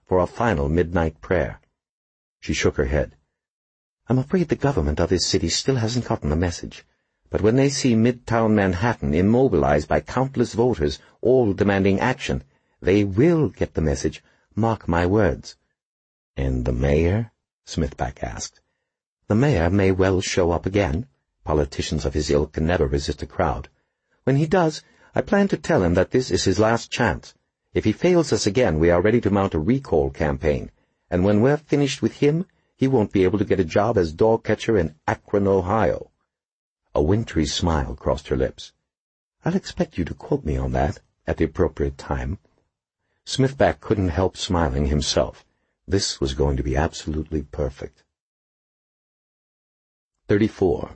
for a final midnight prayer. She shook her head. "I'm afraid the government of this city still hasn't gotten the message. But when they see Midtown Manhattan immobilized by countless voters, all demanding action, they will get the message. Mark my words." "And the mayor?" Smithback asked. "The mayor may well show up again. Politicians of his ilk can never resist a crowd. When he does, I plan to tell him that this is his last chance. If he fails us again, we are ready to mount a recall campaign. And when we're finished with him, he won't be able to get a job as dog catcher in Akron, Ohio." A wintry smile crossed her lips. "I'll expect you to quote me on that at the appropriate time." Smithback couldn't help smiling himself. This was going to be absolutely perfect. 34.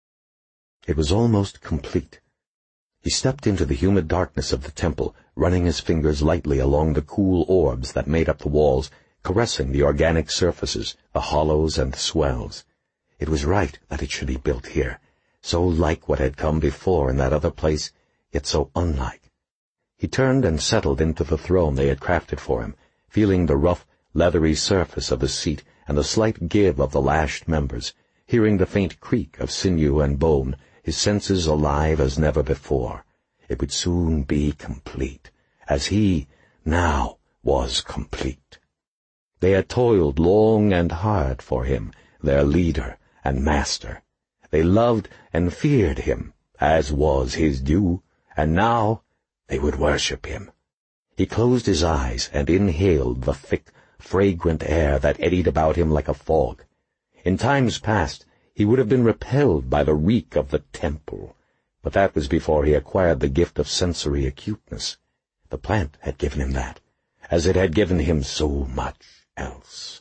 It was almost complete. He stepped into the humid darkness of the temple, running his fingers lightly along the cool orbs that made up the walls, caressing the organic surfaces, the hollows and the swells. It was right that it should be built here, so like what had come before in that other place, yet so unlike. He turned and settled into the throne they had crafted for him, feeling the rough, leathery surface of the seat and the slight give of the lashed members, hearing the faint creak of sinew and bone, his senses alive as never before. It would soon be complete, as he, now, was complete. They had toiled long and hard for him, their leader and master. They loved and feared him, as was his due, and now they would worship him. He closed his eyes and inhaled the thick, fragrant air that eddied about him like a fog. In times past, he would have been repelled by the reek of the temple, but that was before he acquired the gift of sensory acuteness. The plant had given him that, as it had given him so much else.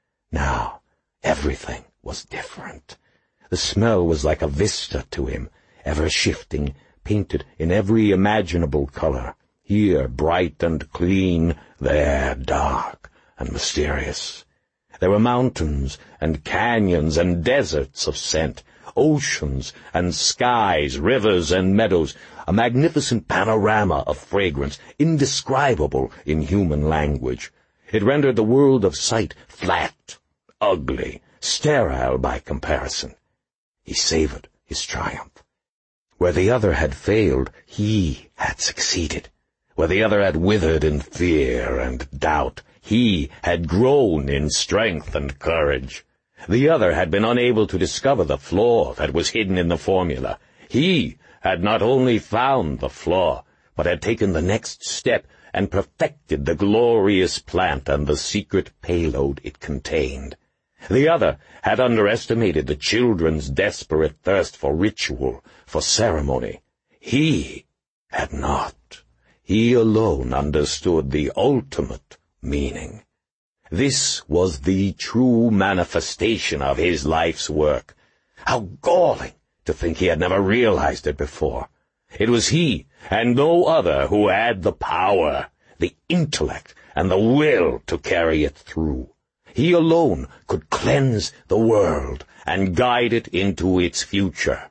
Now, everything was different. The smell was like a vista to him, ever shifting, painted in every imaginable color, here bright and clean, there dark and mysterious. There were mountains and canyons and deserts of scent, oceans and skies, rivers and meadows, a magnificent panorama of fragrance, indescribable in human language. It rendered the world of sight flat, ugly, sterile by comparison. He savored his triumph. Where the other had failed, he had succeeded. Where the other had withered in fear and doubt, he had grown in strength and courage. The other had been unable to discover the flaw that was hidden in the formula. He had not only found the flaw, but had taken the next step and perfected the glorious plant and the secret payload it contained. The other had underestimated the children's desperate thirst for ritual, for ceremony. He had not. He alone understood the ultimate meaning. This was the true manifestation of his life's work. How galling to think he had never realized it before. It was he, and no other, who had the power, the intellect, and the will to carry it through. He alone could cleanse the world and guide it into its future.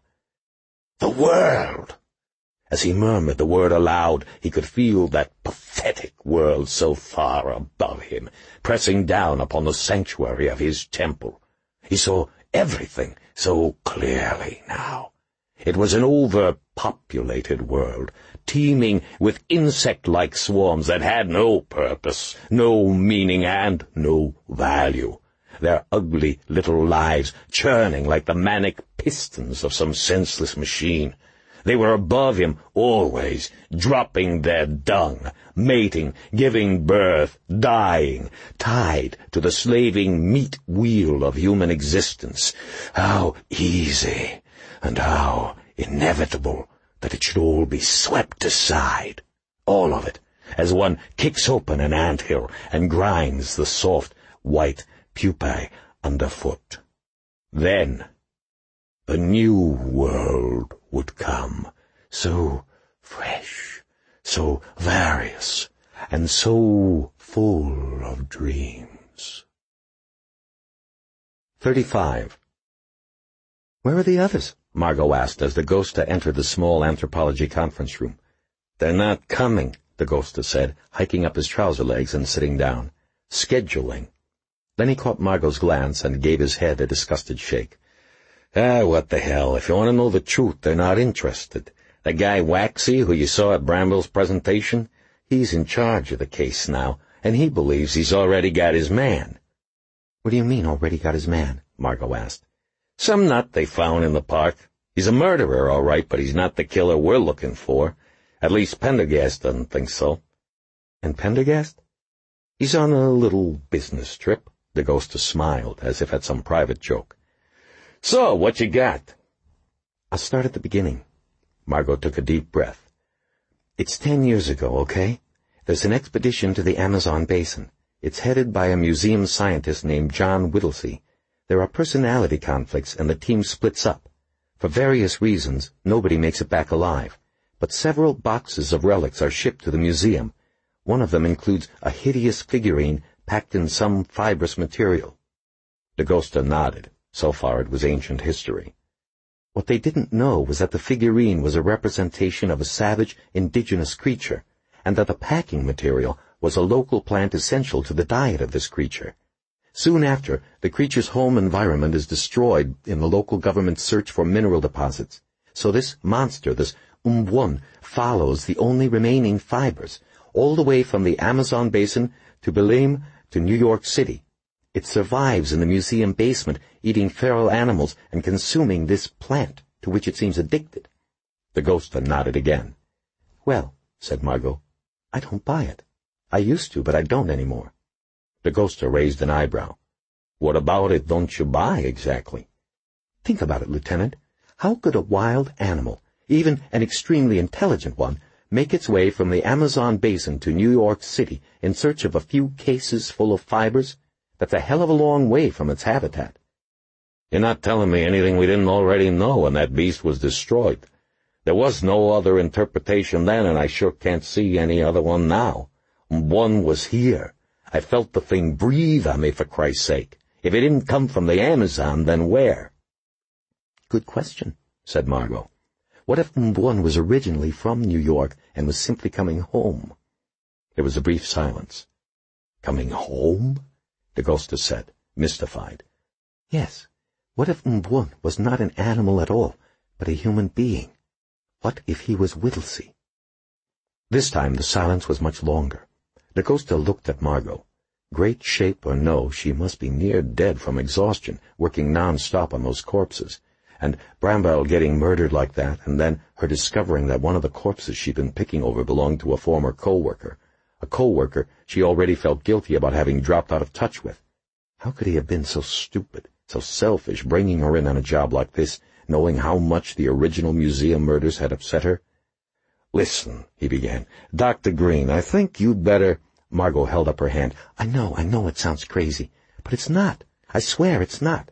The world! As he murmured the word aloud, he could feel that pathetic world so far above him, pressing down upon the sanctuary of his temple. He saw everything so clearly now. It was an overpopulated world, teeming with insect-like swarms that had no purpose, no meaning, and no value. Their ugly little lives churning like the manic pistons of some senseless machine. They were above him always, dropping their dung, mating, giving birth, dying, tied to the slaving meat wheel of human existence. How easy and how inevitable that it should all be swept aside, all of it, as one kicks open an ant-hill and grinds the soft, white pupae underfoot. Then the new world would come, so fresh, so various, and so full of dreams. 35. "Where are the others?" Margot asked as the Ghosta entered the small anthropology conference room. "They're not coming," the Ghosta said, hiking up his trouser legs and sitting down. Scheduling. Then he caught Margot's glance and gave his head a disgusted shake. What the hell? If you want to know the truth, they're not interested. The guy Waxy, who you saw at Bramwell's presentation, he's in charge of the case now, and he believes he's already got his man. What do you mean, already got his man? Margot asked. Some nut they found in the park. He's a murderer, all right, but he's not the killer we're looking for. At least Pendergast doesn't think so. And Pendergast? He's on a little business trip. DeGosta smiled, as if at some private joke. So, what you got? I'll start at the beginning. Margot took a deep breath. It's 10 years ago, okay? There's an expedition to the Amazon basin. It's headed by a museum scientist named John Whittlesey. There are personality conflicts, and the team splits up. For various reasons, nobody makes it back alive. But several boxes of relics are shipped to the museum. One of them includes a hideous figurine packed in some fibrous material. DeGosta nodded. So far it was ancient history. What they didn't know was that the figurine was a representation of a savage, indigenous creature, and that the packing material was a local plant essential to the diet of this creature. Soon after, the creature's home environment is destroyed in the local government's search for mineral deposits. So this monster, this Umbwon, follows the only remaining fibers, all the way from the Amazon basin to Belém to New York City. It survives in the museum basement, eating feral animals and consuming this plant, to which it seems addicted. DeGosta nodded again. Well, said Margot, I don't buy it. I used to, but I don't anymore. DeGosta raised an eyebrow. What about it don't you buy exactly? Think about it, Lieutenant. How could a wild animal, even an extremely intelligent one, make its way from the Amazon basin to New York City in search of a few cases full of fibers? That's a hell of a long way from its habitat. You're not telling me anything we didn't already know when that beast was destroyed. There was no other interpretation then, and I sure can't see any other one now. One was here. I felt the thing breathe on me, for Christ's sake. If it didn't come from the Amazon, then where? Good question, said Margot. What if Umbwon was originally from New York and was simply coming home? There was a brief silence. Coming home? DeGosta said, mystified. Yes. What if Umbwon was not an animal at all, but a human being? What if he was Whittlesey? This time the silence was much longer. DeGosta looked at Margot. Great shape or no, she must be near dead from exhaustion, working non-stop on those corpses. And Bramwell getting murdered like that, and then her discovering that one of the corpses she'd been picking over belonged to a former co-worker. A co-worker she already felt guilty about having dropped out of touch with. How could he have been so stupid, so selfish, bringing her in on a job like this, knowing how much the original museum murders had upset her? Listen, he began. Dr. Green, I think you'd better... Margot held up her hand. I know it sounds crazy, but it's not. I swear it's not.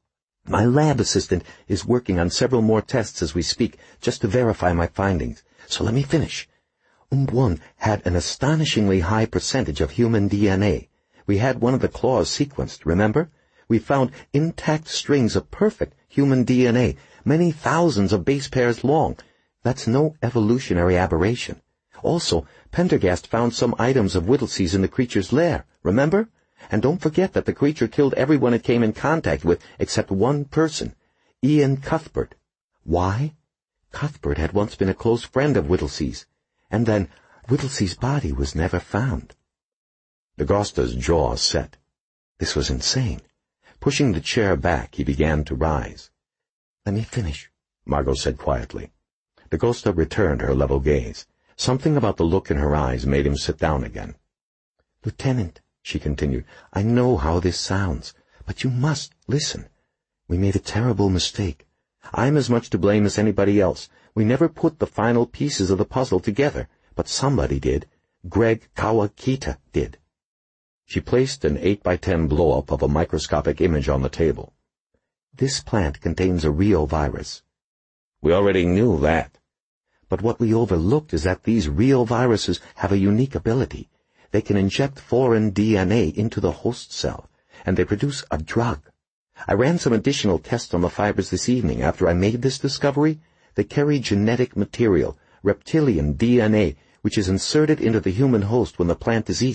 My lab assistant is working on several more tests as we speak, just to verify my findings. So let me finish. Umbwon had an astonishingly high percentage of human DNA. We had one of the claws sequenced, remember? We found intact strings of perfect human DNA, many thousands of base pairs long. That's no evolutionary aberration. Also, Pendergast found some items of Whittlesey's in the creature's lair, remember? And don't forget that the creature killed everyone it came in contact with except one person, Ian Cuthbert. Why? Cuthbert had once been a close friend of Whittlesey's, and then Whittlesey's body was never found. DeGosta's jaw set. This was insane. Pushing the chair back, he began to rise. Let me finish, Margot said quietly. DeGosta returned her level gaze. Something about the look in her eyes made him sit down again. Lieutenant, she continued, I know how this sounds, but you must listen. We made a terrible mistake. I'm as much to blame as anybody else. We never put the final pieces of the puzzle together, but somebody did. Greg Kawakita did. She placed an 8x10 blow-up of a microscopic image on the table. This plant contains a real virus. We already knew that. But what we overlooked is that these real viruses have a unique ability. They can inject foreign DNA into the host cell, and they produce a drug. I ran some additional tests on the fibers this evening after I made this discovery. They carry genetic material, reptilian DNA, which is inserted into the human host when the plant is eaten,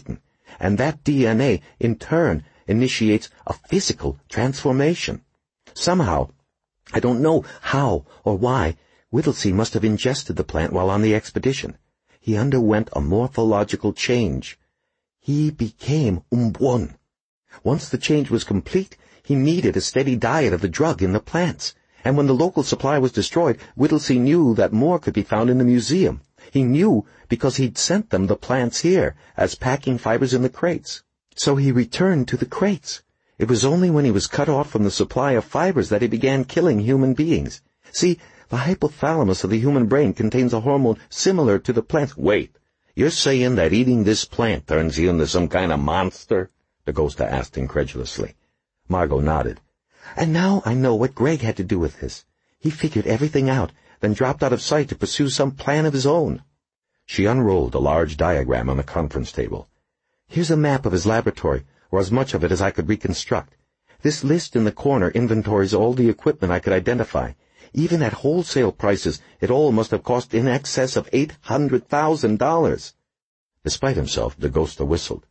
And that DNA, in turn, initiates a physical transformation. Somehow, I don't know how or why, Whittlesey must have ingested the plant while on the expedition. He underwent a morphological change. He became Umbuon. Once the change was complete, he needed a steady diet of the drug in the plants. And when the local supply was destroyed, Whittlesey knew that more could be found in the museum. He knew because he'd sent them the plants here as packing fibers in the crates. So he returned to the crates. It was only when he was cut off from the supply of fibers that he began killing human beings. See, the hypothalamus of the human brain contains a hormone similar to the plant's. Wait, you're saying that eating this plant turns you into some kind of monster? Dagosta asked incredulously. Margot nodded. And now I know what Greg had to do with this. He figured everything out, then dropped out of sight to pursue some plan of his own. She unrolled a large diagram on the conference table. Here's a map of his laboratory, or as much of it as I could reconstruct. This list in the corner inventories all the equipment I could identify. Even at wholesale prices, it all must have cost in excess of $800,000. Despite himself, Dagosta whistled.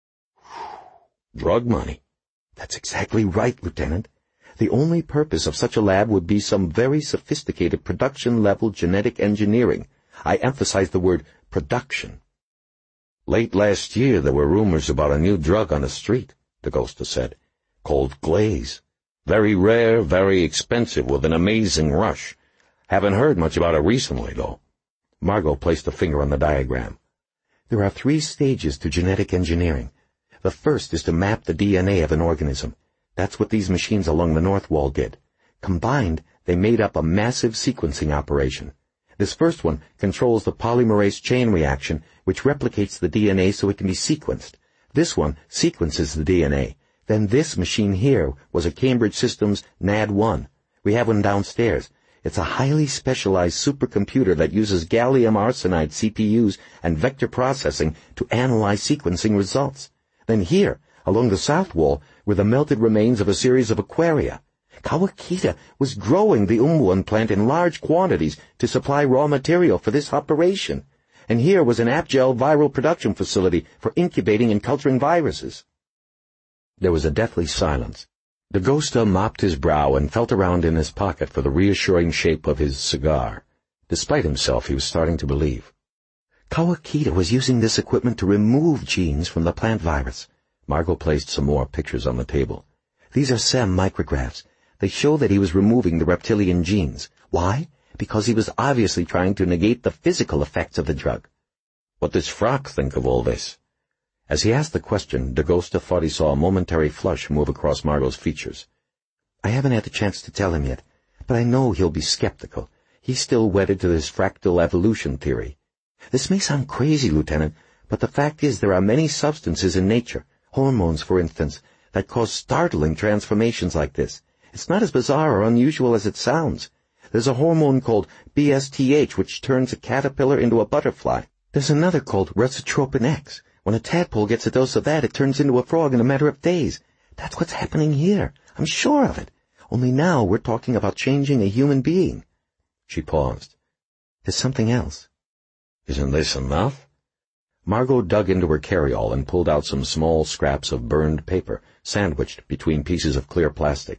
Drug money. That's exactly right, Lieutenant. The only purpose of such a lab would be some very sophisticated production-level genetic engineering. I emphasize the word production. Late last year there were rumors about a new drug on the street, Dagosta said, called Glaze. Very rare, very expensive, with an amazing rush. Haven't heard much about it recently, though. Margot placed a finger on the diagram. There are 3 stages to genetic engineering. The first is to map the DNA of an organism. That's what these machines along the North Wall did. Combined, they made up a massive sequencing operation. This first one controls the polymerase chain reaction, which replicates the DNA so it can be sequenced. This one sequences the DNA. Then this machine here was a Cambridge Systems NAD1. We have one downstairs. It's a highly specialized supercomputer that uses gallium arsenide CPUs and vector processing to analyze sequencing results. Then here, along the south wall, were the melted remains of a series of aquaria. Kawakita was growing the Umbuon plant in large quantities to supply raw material for this operation. And here was an Apgel viral production facility for incubating and culturing viruses. There was a deathly silence. Dagosta mopped his brow and felt around in his pocket for the reassuring shape of his cigar. Despite himself, he was starting to believe. Kawakita was using this equipment to remove genes from the plant virus. Margot placed some more pictures on the table. These are SEM micrographs. They show that he was removing the reptilian genes. Why? Because he was obviously trying to negate the physical effects of the drug. What does Frock think of all this? As he asked the question, Dagosta thought he saw a momentary flush move across Margot's features. I haven't had the chance to tell him yet, but I know he'll be skeptical. He's still wedded to this fractal evolution theory. This may sound crazy, Lieutenant, but the fact is there are many substances in nature, hormones for instance, that cause startling transformations like this. It's not as bizarre or unusual as it sounds. There's a hormone called BSTH which turns a caterpillar into a butterfly. There's another called resotropin X. When a tadpole gets a dose of that, it turns into a frog in a matter of days. That's what's happening here. I'm sure of it. Only now we're talking about changing a human being. She paused. There's something else. Isn't this enough? Margot dug into her carryall and pulled out some small scraps of burned paper, sandwiched between pieces of clear plastic.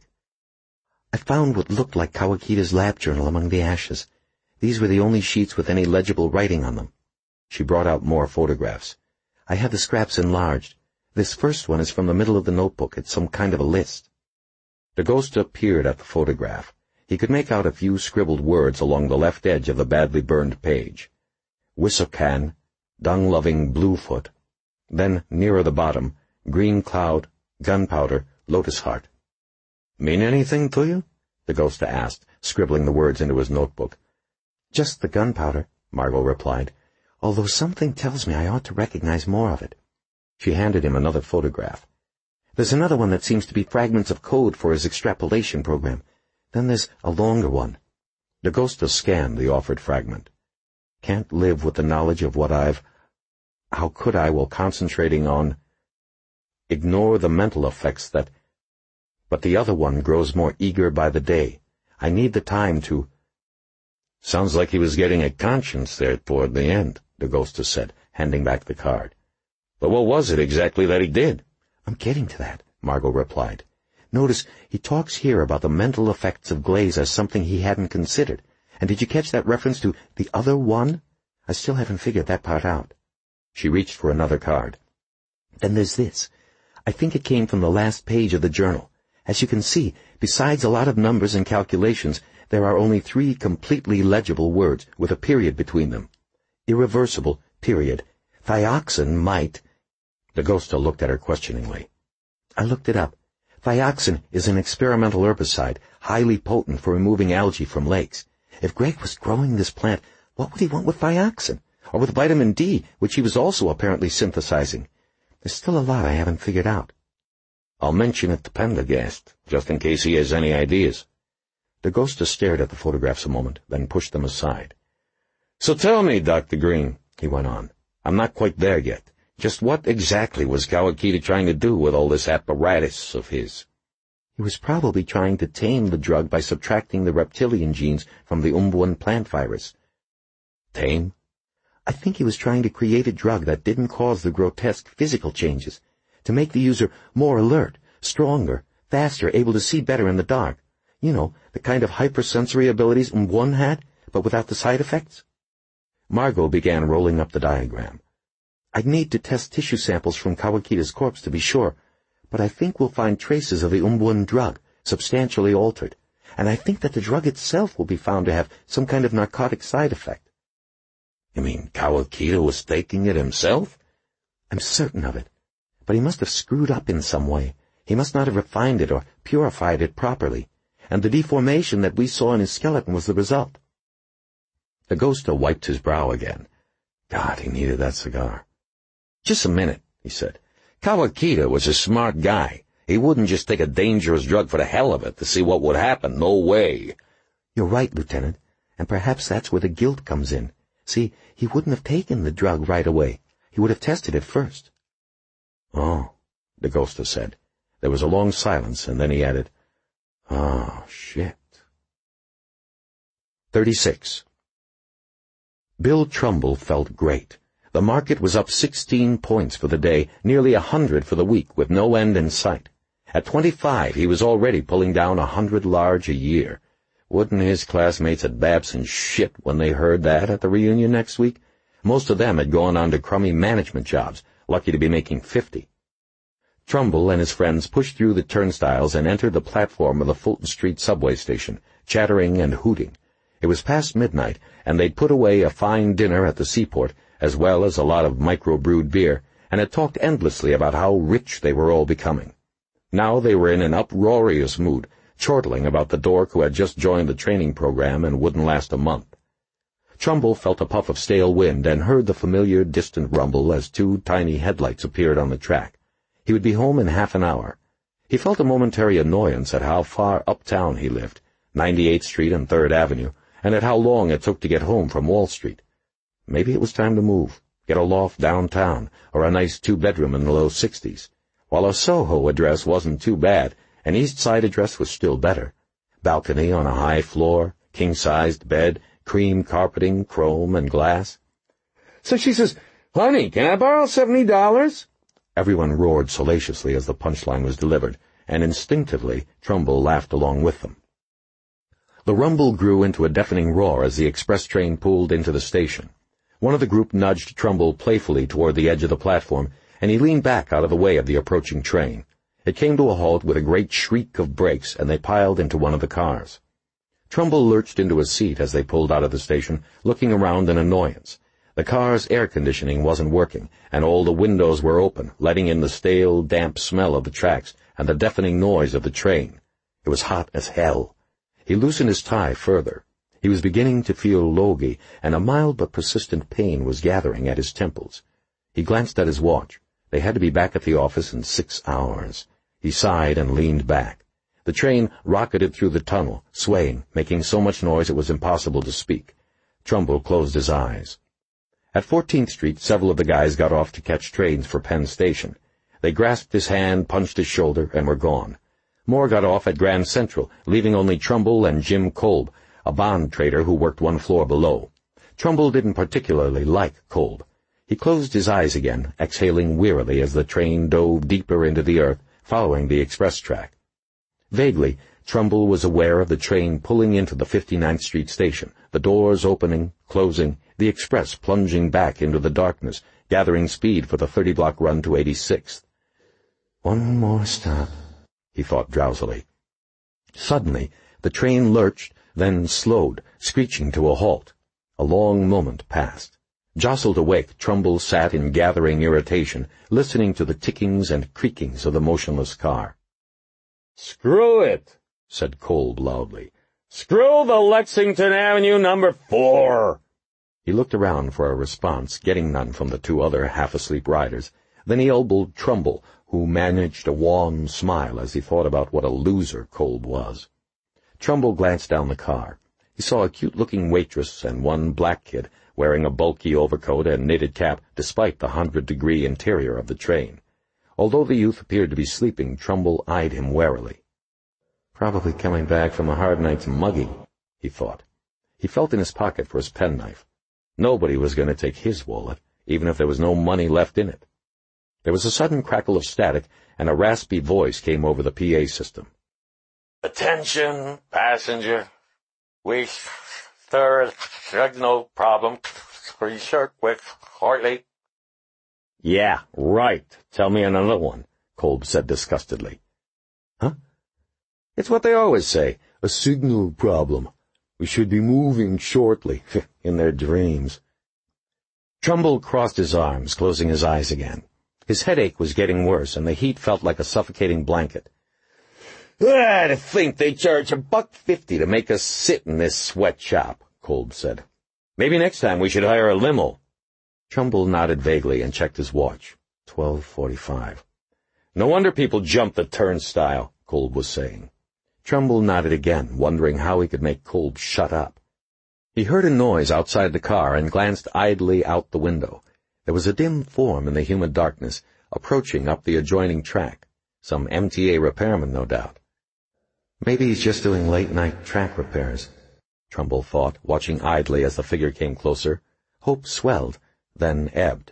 I found what looked like Kawakita's lab journal among the ashes. These were the only sheets with any legible writing on them. She brought out more photographs. I have the scraps enlarged. This first one is from the middle of the notebook. It's some kind of a list. Dagosta peered at the photograph. He could make out a few scribbled words along the left edge of the badly burned page. Wissokan, dung-loving Bluefoot. Then, nearer the bottom, Green Cloud, Gunpowder, Lotus Heart. Mean anything to you? Dagosta asked, scribbling the words into his notebook. Just the gunpowder, Margot replied, although something tells me I ought to recognize more of it. She handed him another photograph. There's another one that seems to be fragments of code for his extrapolation program. Then there's a longer one. Dagosta scanned the offered fragment. Can't live with the knowledge of what how could I while concentrating on... Ignore the mental effects that... But the other one grows more eager by the day. I need the time to... Sounds like he was getting a conscience there toward the end, Dagosta said, handing back the card. But what was it exactly that he did? I'm getting to that, Margot replied. Notice he talks here about the mental effects of glaze as something he hadn't considered. And did you catch that reference to the other one? I still haven't figured that part out. She reached for another card. Then there's this. I think it came from the last page of the journal. As you can see, besides a lot of numbers and calculations, there are only 3 completely legible words with a period between them. Irreversible, period. Thioxin might... Dagosta looked at her questioningly. I looked it up. Thioxin is an experimental herbicide, highly potent for removing algae from lakes. If Greg was growing this plant, what would he want with thioxin? Or with vitamin D, which he was also apparently synthesizing? There's still a lot I haven't figured out. I'll mention it to Pendergast, just in case he has any ideas. Dagosta stared at the photographs a moment, then pushed them aside. So tell me, Dr. Green, he went on. I'm not quite there yet. Just what exactly was Kawakita trying to do with all this apparatus of his? He was probably trying to tame the drug by subtracting the reptilian genes from the Umbuan plant virus. Tame? I think he was trying to create a drug that didn't cause the grotesque physical changes, to make the user more alert, stronger, faster, able to see better in the dark. You know, the kind of hypersensory abilities Umbuan had, but without the side effects. Margot began rolling up the diagram. I'd need to test tissue samples from Kawakita's corpse to be sure, but I think we'll find traces of the Umbuan drug, substantially altered, and I think that the drug itself will be found to have some kind of narcotic side effect. You mean Kawakita was taking it himself? I'm certain of it, but he must have screwed up in some way. He must not have refined it or purified it properly, and the deformation that we saw in his skeleton was the result. Dagosta wiped his brow again. God, he needed that cigar. Just a minute, he said. Kawakita was a smart guy. He wouldn't just take a dangerous drug for the hell of it to see what would happen. No way. You're right, Lieutenant, and perhaps that's where the guilt comes in. See, he wouldn't have taken the drug right away. He would have tested it first. Oh, Dagosta said. There was a long silence, and then he added, Oh, shit. 36. Bill Trumbull felt great. The market was up 16 points for the day, nearly 100 for the week, with no end in sight. At 25, he was already pulling down 100 large a year. Wouldn't his classmates at Babson shit when they heard that at the reunion next week? Most of them had gone on to crummy management jobs, lucky to be making 50. Trumbull and his friends pushed through the turnstiles and entered the platform of the Fulton Street subway station, chattering and hooting. It was past midnight, and they'd put away a fine dinner at the seaport, as well as a lot of micro-brewed beer, and had talked endlessly about how rich they were all becoming. Now they were in an uproarious mood, chortling about the dork who had just joined the training program and wouldn't last a month. Trumbull felt a puff of stale wind and heard the familiar distant rumble as 2 tiny headlights appeared on the track. He would be home in half an hour. He felt a momentary annoyance at how far uptown he lived, 98th Street and 3rd Avenue, and at how long it took to get home from Wall Street. Maybe it was time to move, get a loft downtown, or a nice 2-bedroom in the low 60s. While a Soho address wasn't too bad, an East Side address was still better. Balcony on a high floor, king-sized bed, cream carpeting, chrome and glass. So she says, Honey, can I borrow $70? Everyone roared salaciously as the punchline was delivered, and instinctively Trumbull laughed along with them. The rumble grew into a deafening roar as the express train pulled into the station. One of the group nudged Trumbull playfully toward the edge of the platform, and he leaned back out of the way of the approaching train. It came to a halt with a great shriek of brakes, and they piled into one of the cars. Trumbull lurched into his seat as they pulled out of the station, looking around in annoyance. The car's air conditioning wasn't working, and all the windows were open, letting in the stale, damp smell of the tracks and the deafening noise of the train. It was hot as hell. He loosened his tie further. He was beginning to feel logy, and a mild but persistent pain was gathering at his temples. He glanced at his watch. They had to be back at the office in 6 hours. He sighed and leaned back. The train rocketed through the tunnel, swaying, making so much noise it was impossible to speak. Trumbull closed his eyes. At 14th Street, several of the guys got off to catch trains for Penn Station. They grasped his hand, punched his shoulder, and were gone. More got off at Grand Central, leaving only Trumbull and Jim Kolb, a bond trader who worked 1 floor below. Trumbull didn't particularly like Kolb. He closed his eyes again, exhaling wearily as the train dove deeper into the earth, following the express track. Vaguely, Trumbull was aware of the train pulling into the 59th Street station, the doors opening, closing, the express plunging back into the darkness, gathering speed for the 30-block run to 86th. One more stop, he thought drowsily. Suddenly, the train lurched, then slowed, screeching to a halt. A long moment passed. Jostled awake, Trumbull sat in gathering irritation, listening to the tickings and creakings of the motionless car. "Screw it," said Kolb loudly. "Screw the Lexington Avenue number 4. He looked around for a response, getting none from the two other half-asleep riders. Then he elbowed Trumbull, who managed a wan smile as he thought about what a loser Kolb was. Trumbull glanced down the car. He saw a cute-looking waitress and one black kid wearing a bulky overcoat and knitted cap despite the 100-degree interior of the train. Although the youth appeared to be sleeping, Trumbull eyed him warily. "Probably coming back from a hard night's mugging," he thought. He felt in his pocket for his penknife. Nobody was going to take his wallet, even if there was no money left in it. There was a sudden crackle of static, and a raspy voice came over the PA system. "Attention, passenger. We third signal problem. Research with Hartley." "Yeah, right. Tell me another one," Kolb said disgustedly. "Huh? It's what they always say. A signal problem. We should be moving shortly," in their dreams. Trumbull crossed his arms, closing his eyes again. His headache was getting worse, and the heat felt like a suffocating blanket. "To think they charge $1.50 to make us sit in this sweatshop," Kolb said. "Maybe next time we should hire a limo." Trumbull nodded vaguely and checked his watch. 12:45. "No wonder people jump the turnstile," Kolb was saying. Trumbull nodded again, wondering how he could make Kolb shut up. He heard a noise outside the car and glanced idly out the window. There was a dim form in the humid darkness, approaching up the adjoining track. Some MTA repairman, no doubt. Maybe he's just doing late-night track repairs, Trumbull thought, watching idly as the figure came closer. Hope swelled, then ebbed.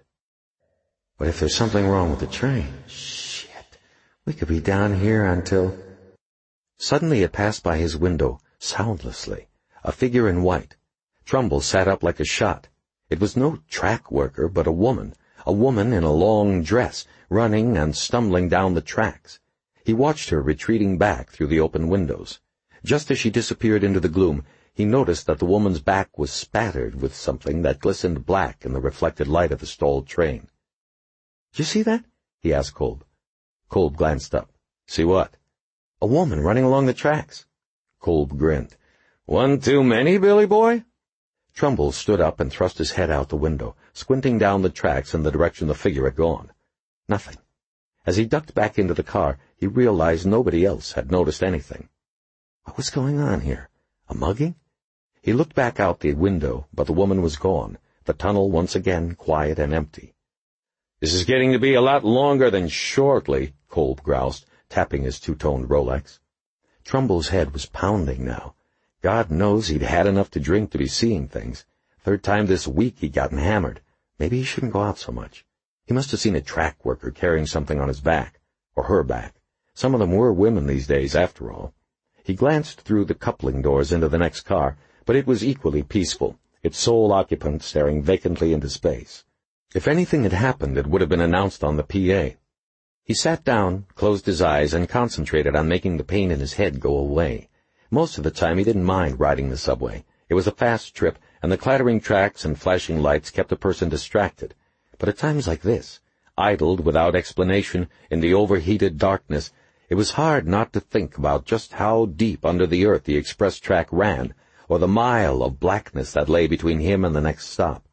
But if there's something wrong with the train, shit, we could be down here until... Suddenly it passed by his window, soundlessly, a figure in white. Trumbull sat up like a shot. It was no track worker, but a woman in a long dress, running and stumbling down the tracks. He watched her retreating back through the open windows. Just as she disappeared into the gloom, he noticed that the woman's back was spattered with something that glistened black in the reflected light of the stalled train. "Did you see that?" he asked Kolb. Kolb glanced up. "See what?" "A woman running along the tracks." Kolb grinned. "One too many, Billy boy?" Trumbull stood up and thrust his head out the window, squinting down the tracks in the direction the figure had gone. Nothing. As he ducked back into the car, he realized nobody else had noticed anything. What was going on here? A mugging? He looked back out the window, but the woman was gone, the tunnel once again quiet and empty. "This is getting to be a lot longer than shortly," Kolb groused, tapping his two-toned Rolex. Trumbull's head was pounding now. God knows he'd had enough to drink to be seeing things. Third time this week he'd gotten hammered. Maybe he shouldn't go out so much. He must have seen a track worker carrying something on his back, or her back. Some of them were women these days, after all. He glanced through the coupling doors into the next car, but it was equally peaceful, its sole occupant staring vacantly into space. If anything had happened, it would have been announced on the PA. He sat down, closed his eyes, and concentrated on making the pain in his head go away. Most of the time he didn't mind riding the subway. It was a fast trip, and the clattering tracks and flashing lights kept a person distracted. But at times like this, idled without explanation in the overheated darkness, it was hard not to think about just how deep under the earth the express track ran, or the mile of blackness that lay between him and the next stop.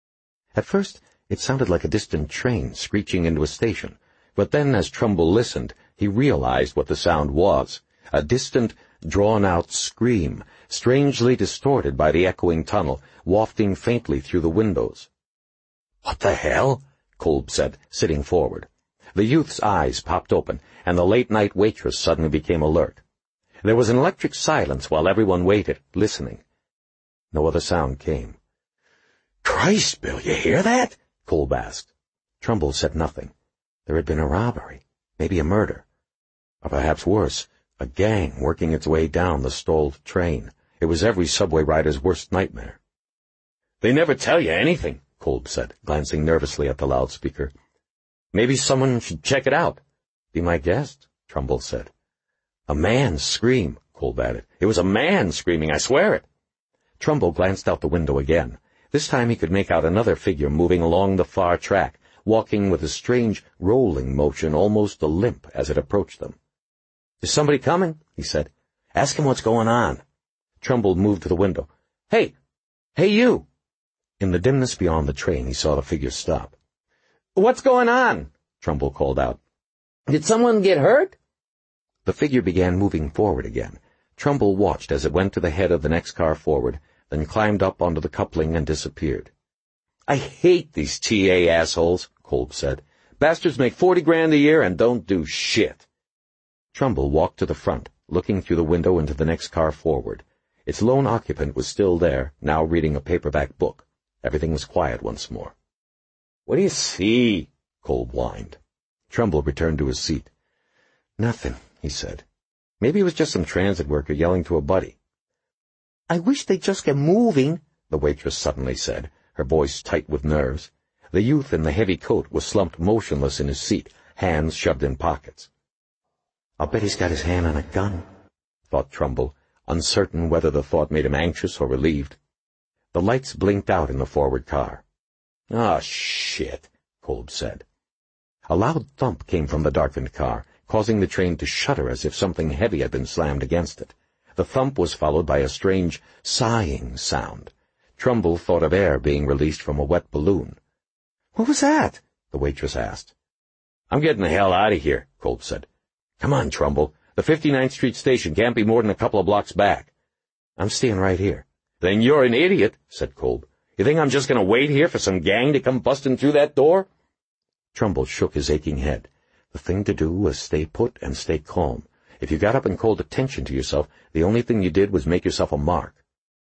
At first, it sounded like a distant train screeching into a station, but then as Trumbull listened, he realized what the sound was, a distant, drawn-out scream, strangely distorted by the echoing tunnel, wafting faintly through the windows. "What the hell?" Kolb said, sitting forward. The youth's eyes popped open, and the late-night waitress suddenly became alert. There was an electric silence while everyone waited, listening. No other sound came. "Christ, Bill, you hear that?" Kolb asked. Trumbull said nothing. There had been a robbery, maybe a murder. Or perhaps worse, a gang working its way down the stalled train. It was every subway rider's worst nightmare. "They never tell you anything," Kolb said, glancing nervously at the loudspeaker. "Maybe someone should check it out." "Be my guest," Trumbull said. "A man's scream," Kolb added. "It was a man screaming, I swear it." Trumbull glanced out the window again. This time he could make out another figure moving along the far track, walking with a strange rolling motion, almost a limp, as it approached them. "Is somebody coming?" he said. "Ask him what's going on." Trumbull moved to the window. Hey, you!" In the dimness beyond the train, he saw the figure stop. "What's going on?" Trumbull called out. "Did someone get hurt?" The figure began moving forward again. Trumbull watched as it went to the head of the next car forward, then climbed up onto the coupling and disappeared. "I hate these TA assholes," Kolb said. "Bastards make 40 grand a year and don't do shit." Trumbull walked to the front, looking through the window into the next car forward. Its lone occupant was still there, now reading a paperback book. Everything was quiet once more. "What do you see?" Kolb whined. Trumbull returned to his seat. "Nothing," he said. "Maybe it was just some transit worker yelling to a buddy." "I wish they'd just get moving," the waitress suddenly said, her voice tight with nerves. The youth in the heavy coat was slumped motionless in his seat, hands shoved in pockets. "I'll bet he's got his hand on a gun," thought Trumbull, uncertain whether the thought made him anxious or relieved. The lights blinked out in the forward car. "Ah, shit," Kolb said. A loud thump came from the darkened car, causing the train to shudder as if something heavy had been slammed against it. The thump was followed by a strange, sighing sound. Trumbull thought of air being released from a wet balloon. "What was that?" the waitress asked. "I'm getting the hell out of here," Kolb said. "Come on, Trumbull. The 59th Street station can't be more than a couple of blocks back." "I'm staying right here." "Then you're an idiot," said Kolb. "You think I'm just going to wait here for some gang to come busting through that door?" Trumbull shook his aching head. The thing to do was stay put and stay calm. If you got up and called attention to yourself, the only thing you did was make yourself a mark.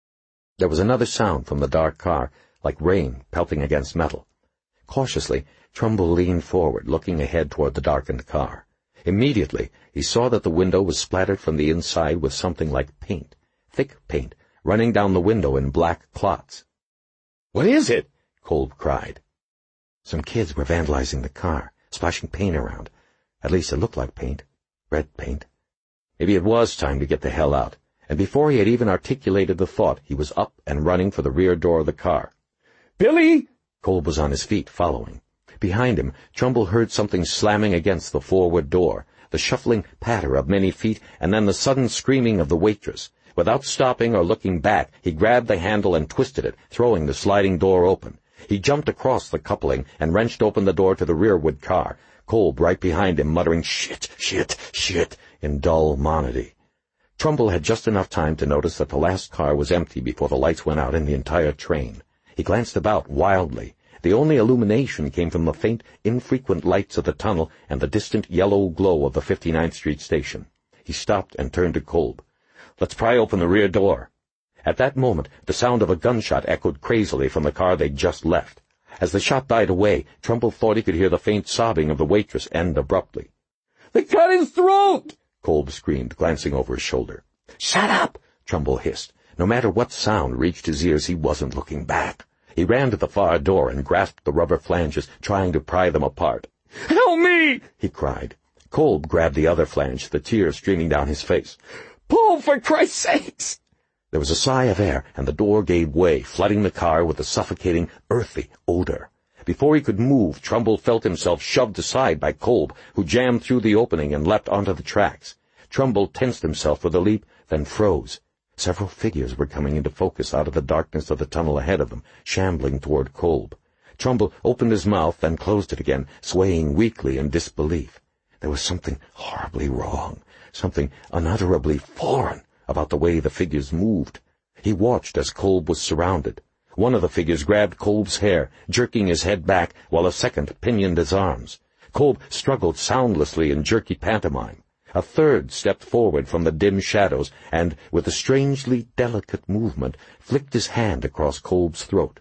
There was another sound from the dark car, like rain pelting against metal. Cautiously, Trumbull leaned forward, looking ahead toward the darkened car. Immediately, he saw that the window was splattered from the inside with something like paint, thick paint, running down the window in black clots. "What is it?" Kolb cried. Some kids were vandalizing the car, splashing paint around. At least it looked like paint. Red paint. Maybe it was time to get the hell out, and before he had even articulated the thought, he was up and running for the rear door of the car. "Billy!" Kolb was on his feet, following. Behind him, Trumbull heard something slamming against the forward door, the shuffling patter of many feet, and then the sudden screaming of the waitress. Without stopping or looking back, he grabbed the handle and twisted it, throwing the sliding door open. He jumped across the coupling and wrenched open the door to the rearward car, Kolb right behind him, muttering "Shit, shit, shit," in dull monody. Trumbull had just enough time to notice that the last car was empty before the lights went out in the entire train. He glanced about wildly. The only illumination came from the faint, infrequent lights of the tunnel and the distant yellow glow of the 59th Street station. He stopped and turned to Kolb. "Let's pry open the rear door." At that moment, the sound of a gunshot echoed crazily from the car they'd just left. As the shot died away, Trumbull thought he could hear the faint sobbing of the waitress end abruptly. "They cut his throat!" Kolb screamed, glancing over his shoulder. "Shut up!" Trumbull hissed. No matter what sound reached his ears, he wasn't looking back. He ran to the far door and grasped the rubber flanges, trying to pry them apart. "Help me!" he cried. Kolb grabbed the other flange, the tears streaming down his face. "Pull, for Christ's sakes!" There was a sigh of air, and the door gave way, flooding the car with a suffocating, earthy odor. Before he could move, Trumbull felt himself shoved aside by Kolb, who jammed through the opening and leapt onto the tracks. Trumbull tensed himself for the leap, then froze. Several figures were coming into focus out of the darkness of the tunnel ahead of them, shambling toward Kolb. Trumbull opened his mouth, then closed it again, swaying weakly in disbelief. There was something horribly wrong, something unutterably foreign about the way the figures moved. He watched as Kolb was surrounded. One of the figures grabbed Kolb's hair, jerking his head back, while a second pinioned his arms. Kolb struggled soundlessly in jerky pantomime. A third stepped forward from the dim shadows and, with a strangely delicate movement, flicked his hand across Kolb's throat.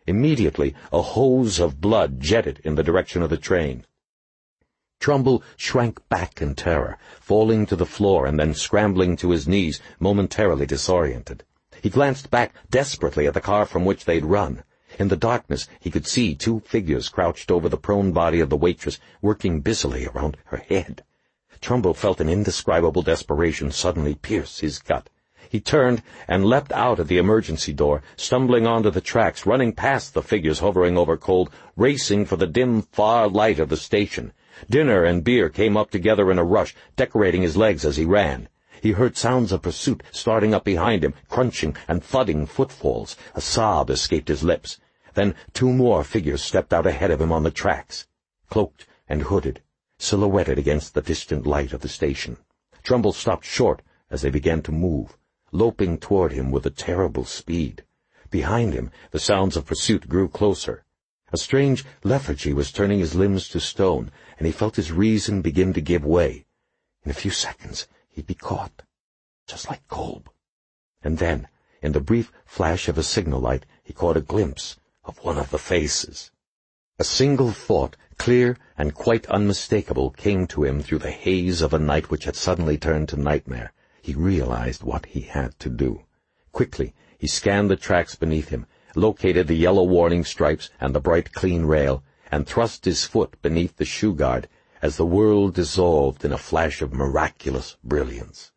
Immediately, a hose of blood jetted in the direction of the train. Trumbull shrank back in terror, falling to the floor and then scrambling to his knees, momentarily disoriented. He glanced back desperately at the car from which they'd run. In the darkness, he could see two figures crouched over the prone body of the waitress, working busily around her head. Trumbull felt an indescribable desperation suddenly pierce his gut. He turned and leapt out of the emergency door, stumbling onto the tracks, running past the figures hovering over Cold, racing for the dim, far light of the station. Dinner and beer came up together in a rush, decorating his legs as he ran. He heard sounds of pursuit starting up behind him, crunching and thudding footfalls. A sob escaped his lips. Then two more figures stepped out ahead of him on the tracks, cloaked and hooded, silhouetted against the distant light of the station. Trumbull stopped short as they began to move, loping toward him with a terrible speed. Behind him, the sounds of pursuit grew closer. A strange lethargy was turning his limbs to stone, and he felt his reason begin to give way. In a few seconds, he'd be caught, just like Kolb. And then, in the brief flash of a signal light, he caught a glimpse of one of the faces. A single thought, clear and quite unmistakable, came to him through the haze of a night which had suddenly turned to nightmare. He realized what he had to do. Quickly, he scanned the tracks beneath him, located the yellow warning stripes and the bright clean rail, and thrust his foot beneath the shoe guard as the world dissolved in a flash of miraculous brilliance.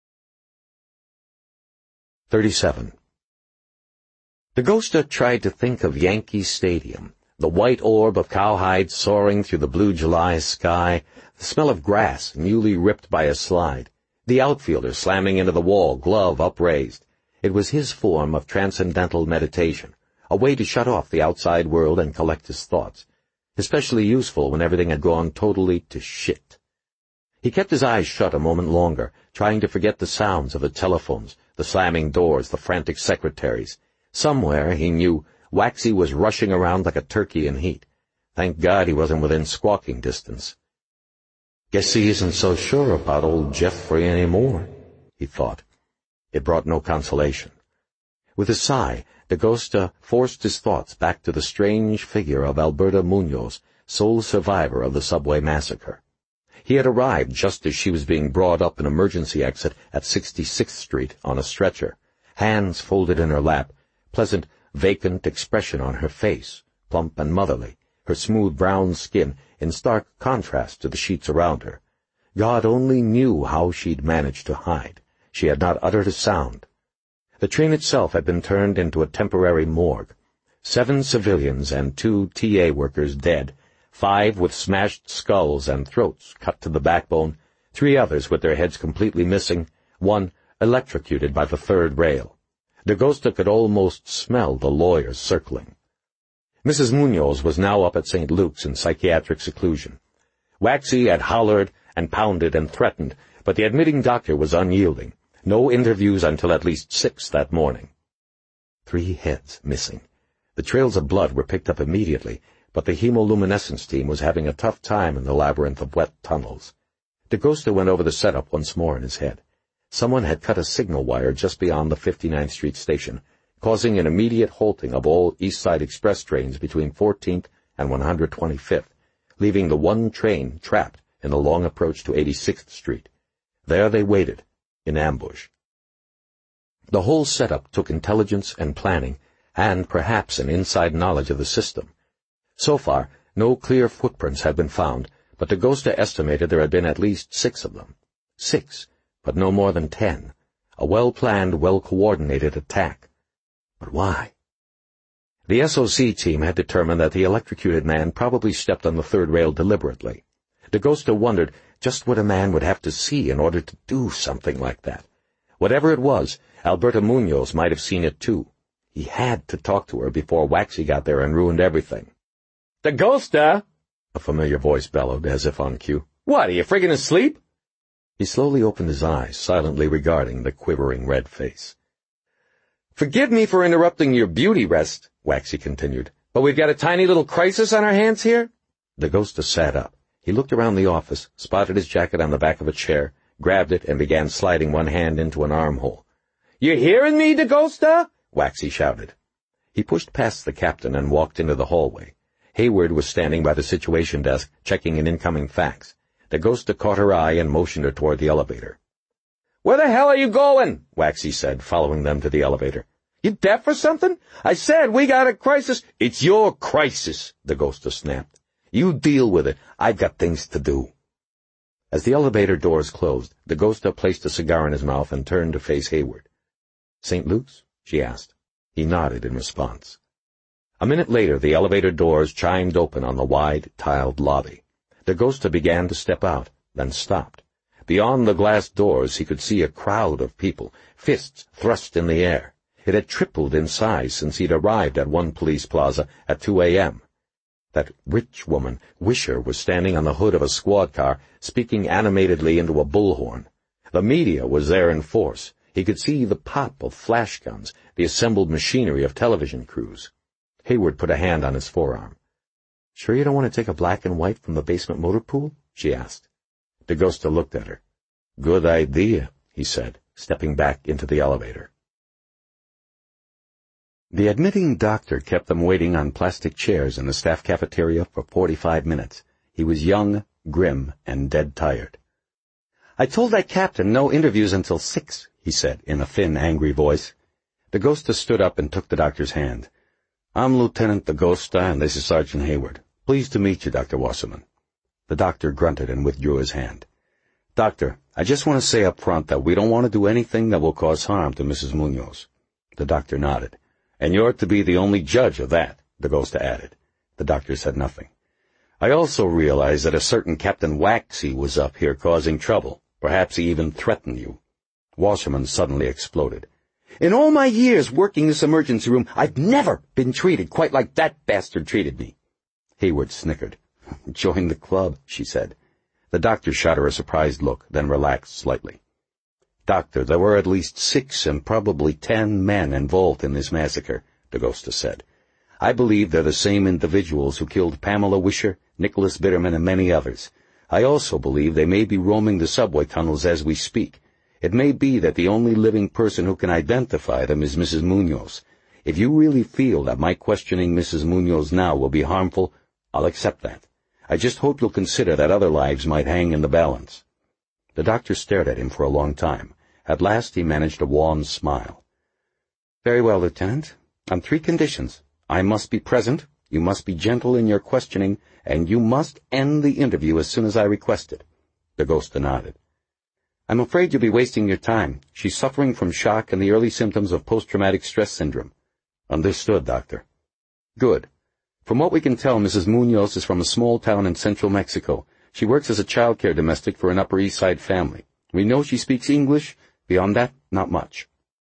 37. DaGosta tried to think of Yankee Stadium, the white orb of cowhide soaring through the blue July sky, the smell of grass newly ripped by a slide, the outfielder slamming into the wall, glove upraised. It was his form of transcendental meditation, a way to shut off the outside world and collect his thoughts, especially useful when everything had gone totally to shit. He kept his eyes shut a moment longer, trying to forget the sounds of the telephones, the slamming doors, the frantic secretaries. Somewhere, he knew, Waxy was rushing around like a turkey in heat. Thank God he wasn't within squawking distance. Guess he isn't so sure about old Jeffrey anymore, he thought. It brought no consolation. With a sigh, DaGosta forced his thoughts back to the strange figure of Alberta Munoz, sole survivor of the subway massacre. He had arrived just as she was being brought up an emergency exit at 66th Street on a stretcher, hands folded in her lap, pleasant, vacant expression on her face, plump and motherly, her smooth brown skin in stark contrast to the sheets around her. God only knew how she'd managed to hide. She had not uttered a sound. The train itself had been turned into a temporary morgue. 7 civilians and 2 TA workers dead, 5 with smashed skulls and throats cut to the backbone, 3 others with their heads completely missing, 1 electrocuted by the third rail. DaGosta could almost smell the lawyers circling. Mrs. Munoz was now up at St. Luke's in psychiatric seclusion. Waxy had hollered and pounded and threatened, but the admitting doctor was unyielding. No interviews until at least 6 that morning. 3 heads missing. The trails of blood were picked up immediately, but the hemoluminescence team was having a tough time in the labyrinth of wet tunnels. DaGosta went over the setup once more in his head. Someone had cut a signal wire just beyond the 59th Street station, causing an immediate halting of all East Side Express trains between 14th and 125th, leaving the one train trapped in the long approach to 86th Street. There they waited, in ambush. The whole setup took intelligence and planning, and perhaps an inside knowledge of the system. So far, no clear footprints had been found, but DaGosta estimated there had been at least 6 of them. 6, but no more than 10. A well-planned, well-coordinated attack. But why? The SOC team had determined that the electrocuted man probably stepped on the third rail deliberately. DaGosta wondered just what a man would have to see in order to do something like that. Whatever it was, Alberta Munoz might have seen it too. He had to talk to her before Waxy got there and ruined everything. "DaGosta!" a familiar voice bellowed, as if on cue. "What, are you friggin' asleep?" He slowly opened his eyes, silently regarding the quivering red face. "Forgive me for interrupting your beauty rest," Waxy continued, "but we've got a tiny little crisis on our hands here." DaGosta sat up. He looked around the office, spotted his jacket on the back of a chair, grabbed it, and began sliding one hand into an armhole. "You hearin' me, DaGosta?" Waxy shouted. He pushed past the captain and walked into the hallway. Hayward was standing by the situation desk, checking an incoming fax. DaGosta caught her eye and motioned her toward the elevator. "Where the hell are you going?" Waxy said, following them to the elevator. "You deaf or something? I said we got a crisis." "It's your crisis," DaGosta snapped. "You deal with it. I've got things to do." As the elevator doors closed, DaGosta placed a cigar in his mouth and turned to face Hayward. "St. Luke's?" she asked. He nodded in response. A minute later, the elevator doors chimed open on the wide, tiled lobby. DaGosta began to step out, then stopped. Beyond the glass doors he could see a crowd of people, fists thrust in the air. It had tripled in size since he'd arrived at one police plaza at 2 a.m. That rich woman, Wisher, was standing on the hood of a squad car, speaking animatedly into a bullhorn. The media was there in force. He could see the pop of flash guns, the assembled machinery of television crews. Hayward put a hand on his forearm. "Sure you don't want to take a black and white from the basement motor pool?" she asked. DaGosta looked at her. "Good idea," he said, stepping back into the elevator. The admitting doctor kept them waiting on plastic chairs in the staff cafeteria for 45 minutes. He was young, grim, and dead tired. "I told that captain no interviews until 6, he said in a thin, angry voice. DaGosta stood up and took the doctor's hand. "I'm Lieutenant DaGosta, and this is Sergeant Hayward. Pleased to meet you, Dr. Wasserman." The doctor grunted and withdrew his hand. "Doctor, I just want to say up front that we don't want to do anything that will cause harm to Mrs. Munoz." The doctor nodded. "And you're to be the only judge of that," DaGosta added. The doctor said nothing. "I also realize that a certain Captain Waxy was up here causing trouble. Perhaps he even threatened you." Wasserman suddenly exploded. "In all my years working this emergency room, I've never been treated quite like that bastard treated me." Hayward snickered. "Join the club," she said. The doctor shot her a surprised look, then relaxed slightly. "Doctor, there were at least 6 and probably 10 men involved in this massacre," DaGosta said. "I believe they're the same individuals who killed Pamela Wisher, Nicholas Bitterman, and many others. I also believe they may be roaming the subway tunnels as we speak. It may be that the only living person who can identify them is Mrs. Munoz. If you really feel that my questioning Mrs. Munoz now will be harmful, I'll accept that. I just hope you'll consider that other lives might hang in the balance." The doctor stared at him for a long time. At last he managed a wan smile. "Very well, Lieutenant. On 3 conditions. I must be present, you must be gentle in your questioning, and you must end the interview as soon as I request it." DaGosta nodded. "I'm afraid you'll be wasting your time. She's suffering from shock and the early symptoms of post-traumatic stress syndrome." "Understood, Doctor." "Good. From what we can tell, Mrs. Munoz is from a small town in central Mexico. She works as a child care domestic for an Upper East Side family. We know she speaks English. Beyond that, not much."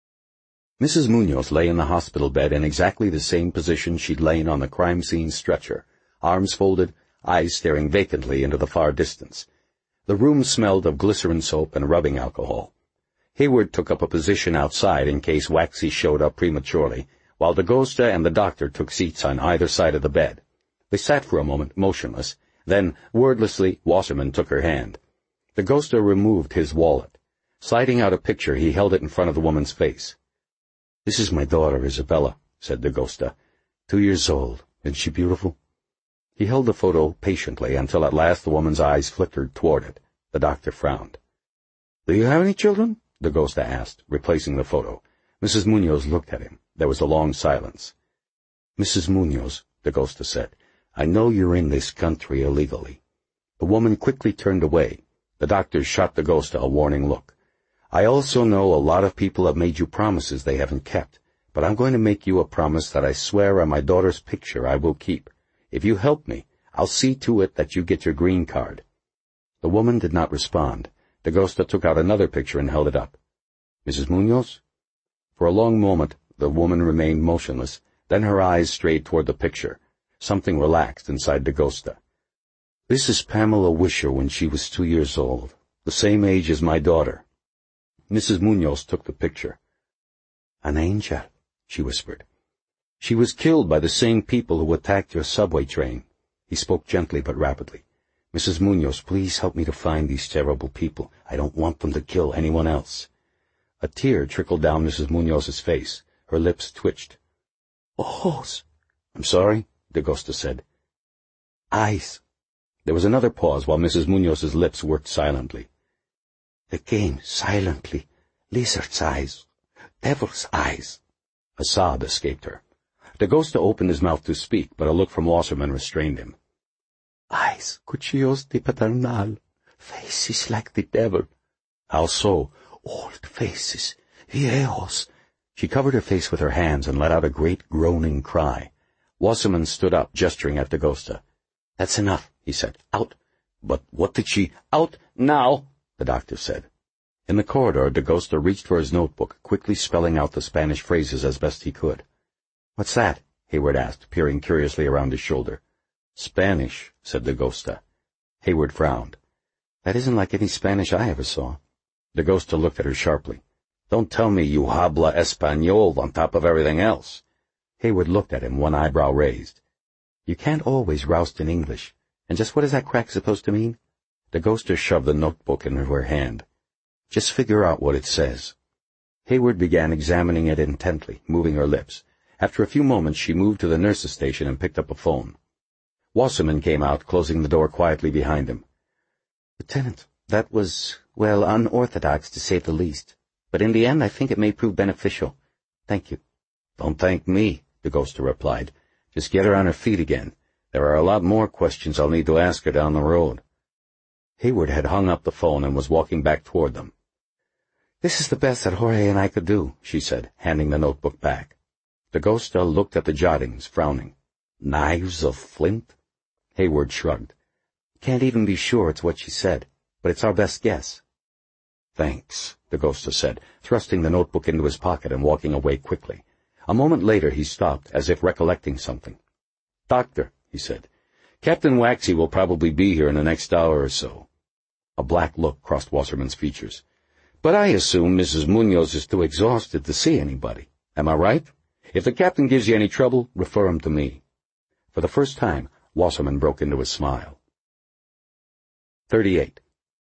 Mrs. Munoz lay in the hospital bed in exactly the same position she'd lain on the crime scene stretcher, arms folded, eyes staring vacantly into the far distance. The room smelled of glycerin soap and rubbing alcohol. Hayward took up a position outside in case Waxy showed up prematurely, while DaGosta and the doctor took seats on either side of the bed. They sat for a moment motionless. Then, wordlessly, Wasserman took her hand. DaGosta removed his wallet. Sliding out a picture, he held it in front of the woman's face. "This is my daughter, Isabella," said DaGosta. 2 years old. Isn't she beautiful?" He held the photo patiently until at last the woman's eyes flickered toward it. The doctor frowned. "Do you have any children?" DaGosta asked, replacing the photo. Mrs. Munoz looked at him. There was a long silence. "Mrs. Munoz," DaGosta said, "I know you're in this country illegally." The woman quickly turned away. The doctor shot DaGosta a warning look. "I also know a lot of people have made you promises they haven't kept, but I'm going to make you a promise that I swear on my daughter's picture I will keep. If you help me, I'll see to it that you get your green card." The woman did not respond. DaGosta took out another picture and held it up. "Mrs. Munoz?" For a long moment, the woman remained motionless. Then her eyes strayed toward the picture. Something relaxed inside DaGosta. "This is Pamela Wisher when she was 2 years old, the same age as my daughter." Mrs. Munoz took the picture. "An angel," she whispered. "She was killed by the same people who attacked your subway train." He spoke gently but rapidly. "Mrs. Munoz, please help me to find these terrible people. I don't want them to kill anyone else." A tear trickled down Mrs. Munoz's face. Her lips twitched. Ojos. I'm sorry, Dagosta said. Eyes. There was another pause while Mrs. Munoz's lips worked silently. Again, silently. Lizard's eyes. Devil's eyes. A sob escaped her. Dagosta opened his mouth to speak, but a look from Wasserman restrained him. Eyes, cuchillos de paternal. Faces like the devil. How so? Old faces. Viejos. She covered her face with her hands and let out a great groaning cry. Wasserman stood up, gesturing at Dagosta. That's enough, he said. Out. But what did she— Out now, the doctor said. In the corridor, Dagosta reached for his notebook, quickly spelling out the Spanish phrases as best he could. What's that? Hayward asked, peering curiously around his shoulder. Spanish, said Dagosta. Hayward frowned. That isn't like any Spanish I ever saw. Dagosta looked at her sharply. Don't tell me you habla español on top of everything else. Hayward looked at him, one eyebrow raised. You can't always roust in English. And just what is that crack supposed to mean? Dagosta shoved the notebook into her hand. Just figure out what it says. Hayward began examining it intently, moving her lips. After a few moments, she moved to the nurse's station and picked up a phone. Wasserman came out, closing the door quietly behind him. Lieutenant, that was, well, unorthodox to say the least. But in the end, I think it may prove beneficial. Thank you. Don't thank me, Dagosta replied. Just get her on her feet again. There are a lot more questions I'll need to ask her down the road. Hayward had hung up the phone and was walking back toward them. This is the best that Jorge and I could do, she said, handing the notebook back. Dagosta looked at the jottings, frowning. Knives of flint? Hayward shrugged. Can't even be sure it's what she said, but it's our best guess. Thanks, Dagosta said, thrusting the notebook into his pocket and walking away quickly. A moment later he stopped, as if recollecting something. Doctor, he said, Captain Waxy will probably be here in the next hour or so. A black look crossed Wasserman's features. But I assume Mrs. Munoz is too exhausted to see anybody. Am I right? If the captain gives you any trouble, refer him to me. For the first time, Wasserman broke into a smile. 38.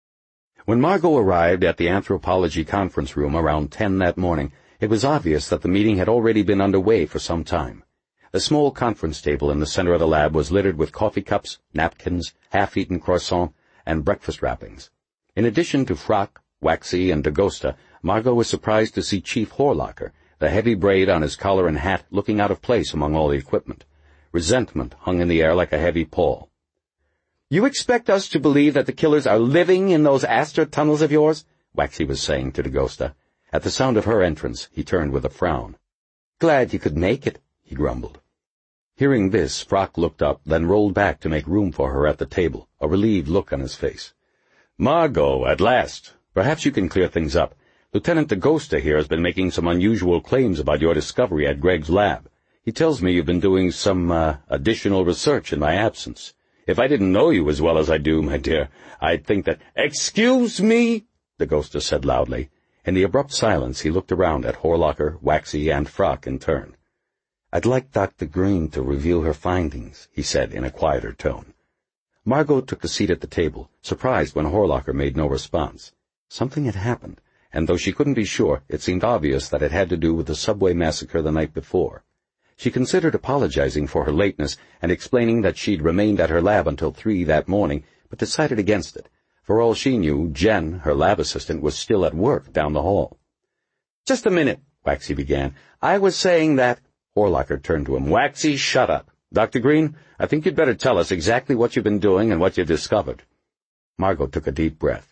When Margot arrived at the anthropology conference room around 10 that morning, it was obvious that the meeting had already been underway for some time. The small conference table in the center of the lab was littered with coffee cups, napkins, half-eaten croissants, and breakfast wrappings. In addition to Frock, Waxy, and Dagosta, Margot was surprised to see Chief Horlocker, the heavy braid on his collar and hat looking out of place among all the equipment. Resentment hung in the air like a heavy pall. "You expect us to believe that the killers are living in those Astor tunnels of yours?" Waxy was saying to Dagosta. At the sound of her entrance, he turned with a frown. "Glad you could make it," he grumbled. Hearing this, Frock looked up, then rolled back to make room for her at the table, a relieved look on his face. "Margot, at last. Perhaps you can clear things up. Lieutenant Dagosta here has been making some unusual claims about your discovery at Greg's lab. He tells me you've been doing some, additional research in my absence. If I didn't know you as well as I do, my dear, I'd think that—" "Excuse me," Dagosta said loudly. In the abrupt silence, he looked around at Horlocker, Waxy, and Frock in turn. "I'd like Dr. Green to review her findings," he said in a quieter tone. Margot took a seat at the table, surprised when Horlocker made no response. Something had happened, and though she couldn't be sure, it seemed obvious that it had to do with the subway massacre the night before. She considered apologizing for her lateness and explaining that she'd remained at her lab until 3 that morning, but decided against it. For all she knew, Jen, her lab assistant, was still at work down the hall. "Just a minute," Waxy began. "I was saying that—" Horlocker turned to him. "Waxy, shut up. Dr. Green, I think you'd better tell us exactly what you've been doing and what you've discovered." Margot took a deep breath.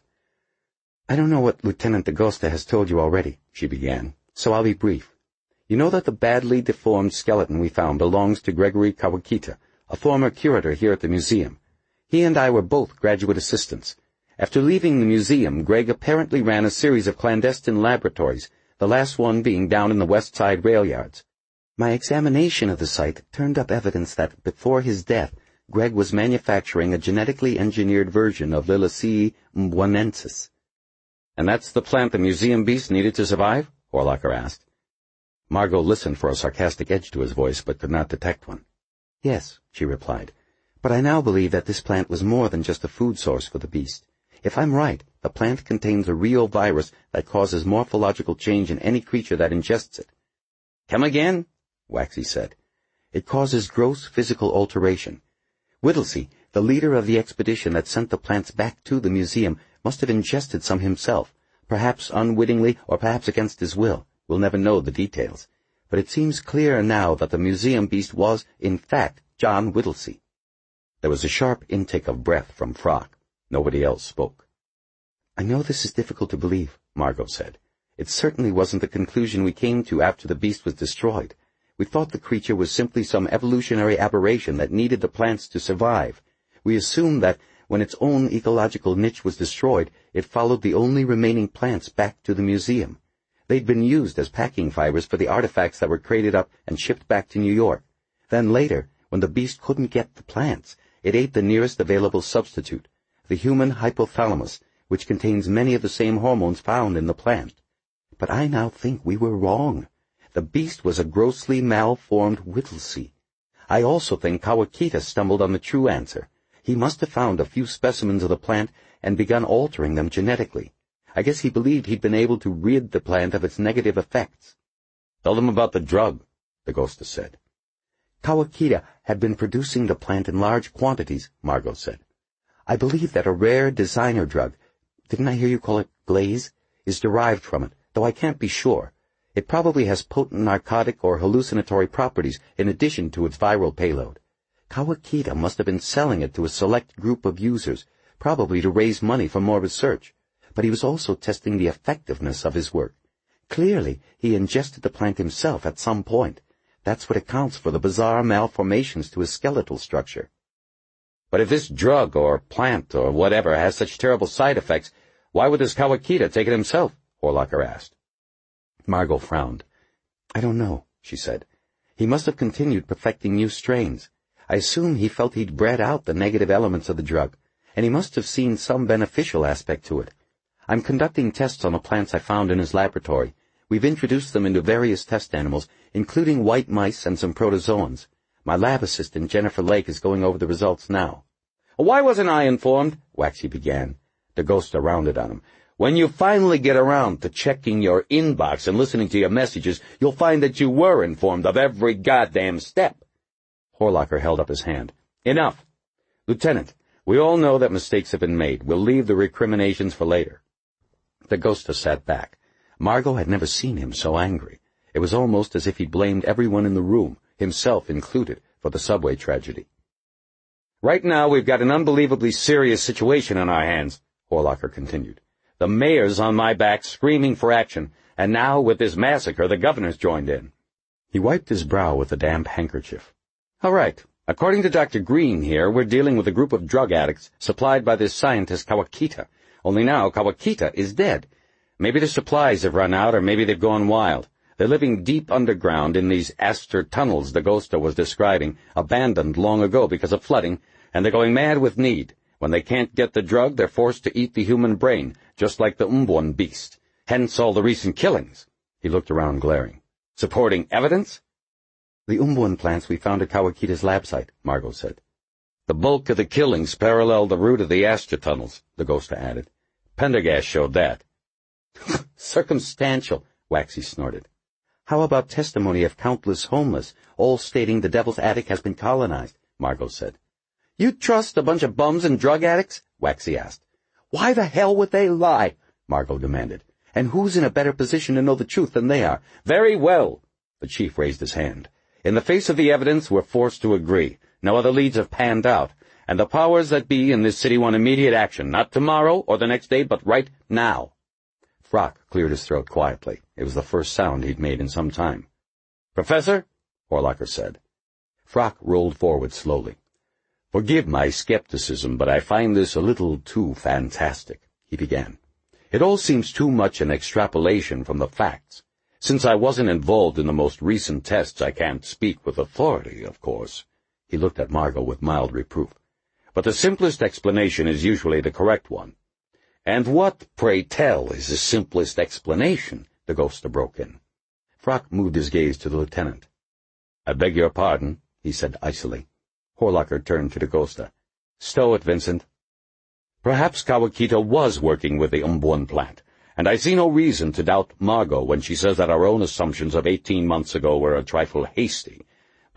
"I don't know what Lieutenant Dagosta has told you already," she began, "so I'll be brief. You know that the badly deformed skeleton we found belongs to Gregory Kawakita, a former curator here at the museum. He and I were both graduate assistants. After leaving the museum, Greg apparently ran a series of clandestine laboratories, the last one being down in the West Side rail yards. My examination of the site turned up evidence that, before his death, Greg was manufacturing a genetically engineered version of Liliaceae mbwanensis." "And that's the plant the museum beast needed to survive?" Horlocker asked. Margot listened for a sarcastic edge to his voice, but could not detect one. "Yes," she replied, "but I now believe that this plant was more than just a food source for the beast. If I'm right, the plant contains a real virus that causes morphological change in any creature that ingests it." "Come again?" Waxy said. It causes gross physical alteration. Whittlesey, the leader of the expedition that sent the plants back to the museum, must have ingested some himself, perhaps unwittingly or perhaps against his will. We'll never know the details. But it seems clear now that the museum beast was, in fact, John Whittlesey. There was a sharp intake of breath from Frock. Nobody else spoke. "I know this is difficult to believe," Margot said. "It certainly wasn't the conclusion we came to after the beast was destroyed. We thought the creature was simply some evolutionary aberration that needed the plants to survive. We assumed that, when its own ecological niche was destroyed, it followed the only remaining plants back to the museum. They'd been used as packing fibers for the artifacts that were crated up and shipped back to New York. Then later, when the beast couldn't get the plants, it ate the nearest available substitute, the human hypothalamus, which contains many of the same hormones found in the plant. But I now think we were wrong. The beast was a grossly malformed Whittlesey. I also think Kawakita stumbled on the true answer. He must have found a few specimens of the plant and begun altering them genetically. I guess he believed he'd been able to rid the plant of its negative effects." "Tell them about the drug," the Ghosta said. "Kawakita had been producing the plant in large quantities," Margot said. "I believe that a rare designer drug, didn't I hear you call it glaze, is derived from it, though I can't be sure. It probably has potent narcotic or hallucinatory properties in addition to its viral payload. Kawakita must have been selling it to a select group of users, probably to raise money for more research. But he was also testing the effectiveness of his work. Clearly, he ingested the plant himself at some point. That's what accounts for the bizarre malformations to his skeletal structure." "But if this drug or plant or whatever has such terrible side effects, why would this Kawakita take it himself?" Horlacher asked. Margot frowned. "I don't know," she said. "He must have continued perfecting new strains. I assume he felt he'd bred out the negative elements of the drug, and he must have seen some beneficial aspect to it. I'm conducting tests on the plants I found in his laboratory. We've introduced them into various test animals, including white mice and some protozoans. My lab assistant, Jennifer Lake, is going over the results now." "Why wasn't I informed?" Waxy began. The Ghosta rounded on him. "When you finally get around to checking your inbox and listening to your messages, you'll find that you were informed of every goddamn step." Horlacher held up his hand. "Enough. Lieutenant, we all know that mistakes have been made. We'll leave the recriminations for later." The Ghosta sat back. Margot had never seen him so angry. It was almost as if he blamed everyone in the room, himself included, for the subway tragedy. "Right now we've got an unbelievably serious situation on our hands," Horlacher continued. "The mayor's on my back screaming for action, and now with this massacre the governor's joined in." He wiped his brow with a damp handkerchief. "All right. According to Dr. Green here, we're dealing with a group of drug addicts supplied by this scientist Kawakita. Only now Kawakita is dead. Maybe their supplies have run out, or maybe they've gone wild. They're living deep underground in these Astor tunnels the Ghosta was describing, abandoned long ago because of flooding, and they're going mad with need. When they can't get the drug, they're forced to eat the human brain, just like the Umbwan beast. Hence all the recent killings." He looked around glaring. "Supporting evidence?" "The Umbwan plants we found at Kawakita's lab site," Margot said. "The bulk of the killings paralleled the route of the Astor tunnels," the Ghosta added. "Pendergast showed that." "Circumstantial," Waxy snorted. "How about testimony of countless homeless, all stating the Devil's Attic has been colonized?" Margot said. "You trust a bunch of bums and drug addicts?" Waxy asked. "Why the hell would they lie?" Margot demanded. "And who's in a better position to know the truth than they are?" "Very well." The chief raised his hand. "In the face of the evidence, we're forced to agree. No other leads have panned out, and the powers that be in this city want immediate action, not tomorrow or the next day, but right now." Frock cleared his throat quietly. It was the first sound he'd made in some time. "Professor?" Horlacher said. Frock rolled forward slowly. "Forgive my skepticism, but I find this a little too fantastic," he began. "It all seems too much an extrapolation from the facts. Since I wasn't involved in the most recent tests, I can't speak with authority, of course." He looked at Margot with mild reproof. "But the simplest explanation is usually the correct one." "And what, pray tell, is the simplest explanation?" the Ghosta broke in. Frock moved his gaze to the lieutenant. "I beg your pardon," he said icily. Horlacher turned to the Ghosta. "Stow it, Vincent." "Perhaps Kawakita was working with the Umbwan plant, and I see no reason to doubt Margot when she says that our own assumptions of 18 months ago were a trifle hasty.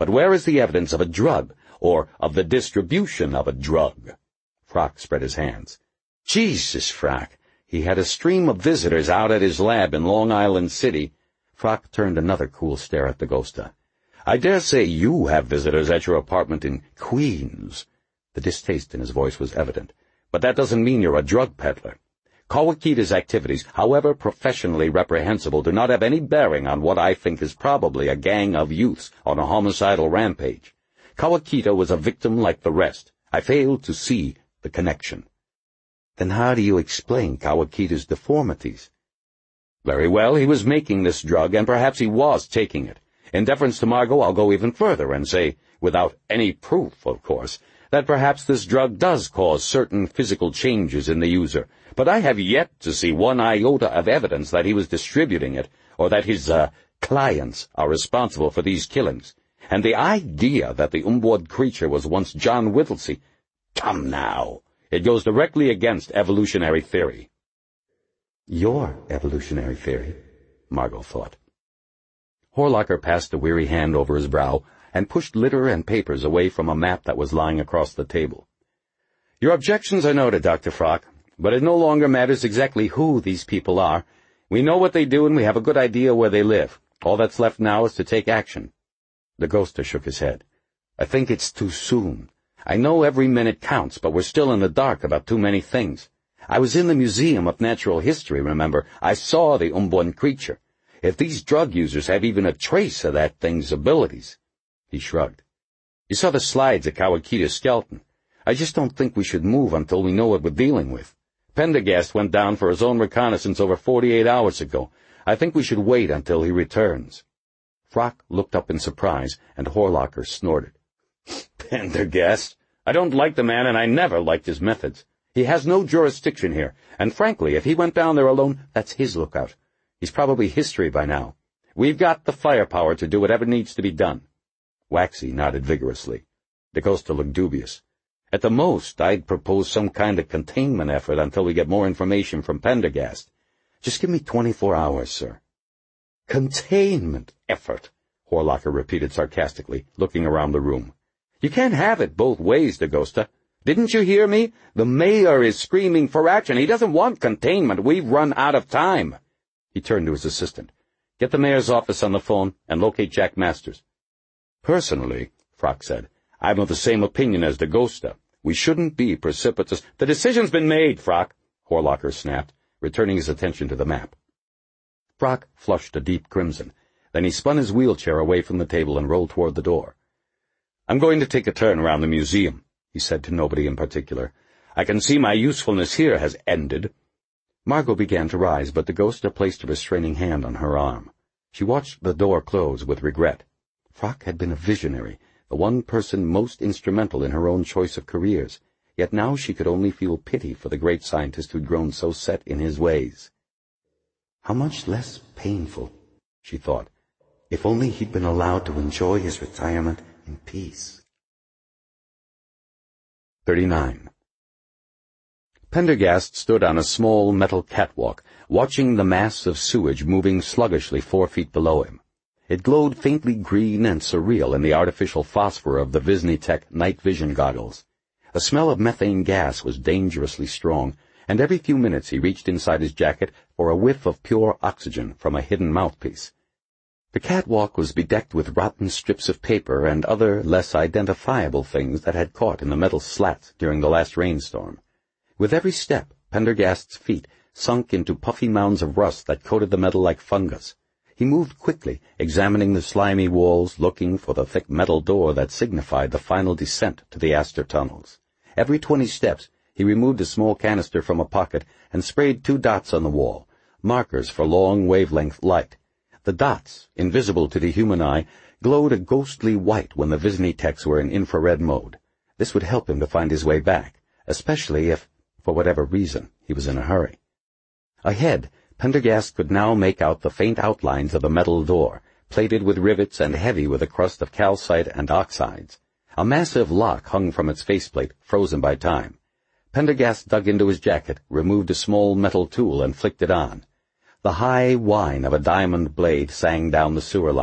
But where is the evidence of a drug, or of the distribution of a drug? Frock spread his hands. Jesus, Frock. He had a stream of visitors out at his lab in Long Island City. Frock turned another cool stare at Dagosta. I dare say you have visitors at your apartment in Queens. The distaste in his voice was evident. But that doesn't mean you're a drug peddler. Kawakita's activities, however professionally reprehensible, do not have any bearing on what I think is probably a gang of youths on a homicidal rampage. Kawakita was a victim like the rest. I fail to see the connection. Then how do you explain Kawakita's deformities? Very well, he was making this drug, and perhaps he was taking it. In deference to Margot, I'll go even further and say, without any proof, of course, that perhaps this drug does cause certain physical changes in the user, but I have yet to see one iota of evidence that he was distributing it, or that his, clients are responsible for these killings. And the idea that the Umbwod creature was once John Whittlesey, come now, it goes directly against evolutionary theory. Your evolutionary theory, Margot thought. Horlocker passed a weary hand over his brow and pushed litter and papers away from a map that was lying across the table. Your objections are noted, Dr. Frock, but it no longer matters exactly who these people are. We know what they do and we have a good idea where they live. All that's left now is to take action. Dagosta shook his head. I think it's too soon. I know every minute counts, but we're still in the dark about too many things. I was in the Museum of Natural History, remember? I saw the Umbwod creature. If these drug users have even a trace of that thing's abilities. He shrugged. You saw the slides of Kawakita's skeleton. I just don't think we should move until we know what we're dealing with. Pendergast went down for his own reconnaissance over 48 hours ago. I think we should wait until he returns. Frock looked up in surprise, and Horlocker snorted. Pendergast? I don't like the man, and I never liked his methods. He has no jurisdiction here, and frankly, if he went down there alone, that's his lookout. He's probably history by now. We've got the firepower to do whatever needs to be done. Waxy nodded vigorously. Dagosta looked dubious. At the most, I'd propose some kind of containment effort until we get more information from Pendergast. Just give me 24 hours, sir. Containment effort, Horlocker repeated sarcastically, looking around the room. You can't have it both ways, Dagosta. Didn't you hear me? The mayor is screaming for action. He doesn't want containment. We've run out of time. He turned to his assistant. Get the mayor's office on the phone and locate Jack Masters. Personally, Frock said, I'm of the same opinion as Dagosta. We shouldn't be precipitous. The decision's been made, Frock, Horlocker snapped, returning his attention to the map. Frock flushed a deep crimson. Then he spun his wheelchair away from the table and rolled toward the door. I'm going to take a turn around the museum, he said to nobody in particular. I can see my usefulness here has ended. Margot began to rise, but Dagosta placed a restraining hand on her arm. She watched the door close with regret. Frock had been a visionary, the one person most instrumental in her own choice of careers, yet now she could only feel pity for the great scientist who'd grown so set in his ways. How much less painful, she thought, if only he'd been allowed to enjoy his retirement in peace. 39. Pendergast stood on a small metal catwalk, watching the mass of sewage moving sluggishly 4 feet below him. It glowed faintly green and surreal in the artificial phosphor of the Visnitech night vision goggles. The smell of methane gas was dangerously strong, and every few minutes he reached inside his jacket for a whiff of pure oxygen from a hidden mouthpiece. The catwalk was bedecked with rotten strips of paper and other less identifiable things that had caught in the metal slats during the last rainstorm. With every step, Pendergast's feet sunk into puffy mounds of rust that coated the metal like fungus. He moved quickly, examining the slimy walls, looking for the thick metal door that signified the final descent to the Astor tunnels. Every 20 steps, he removed a small canister from a pocket and sprayed 2 dots on the wall, markers for long wavelength light. The dots, invisible to the human eye, glowed a ghostly white when the Visnitechs were in infrared mode. This would help him to find his way back, especially if, for whatever reason, he was in a hurry. Ahead, Pendergast could now make out the faint outlines of a metal door, plated with rivets and heavy with a crust of calcite and oxides. A massive lock hung from its faceplate, frozen by time. Pendergast dug into his jacket, removed a small metal tool, and flicked it on. The high whine of a diamond blade sang down the sewer line,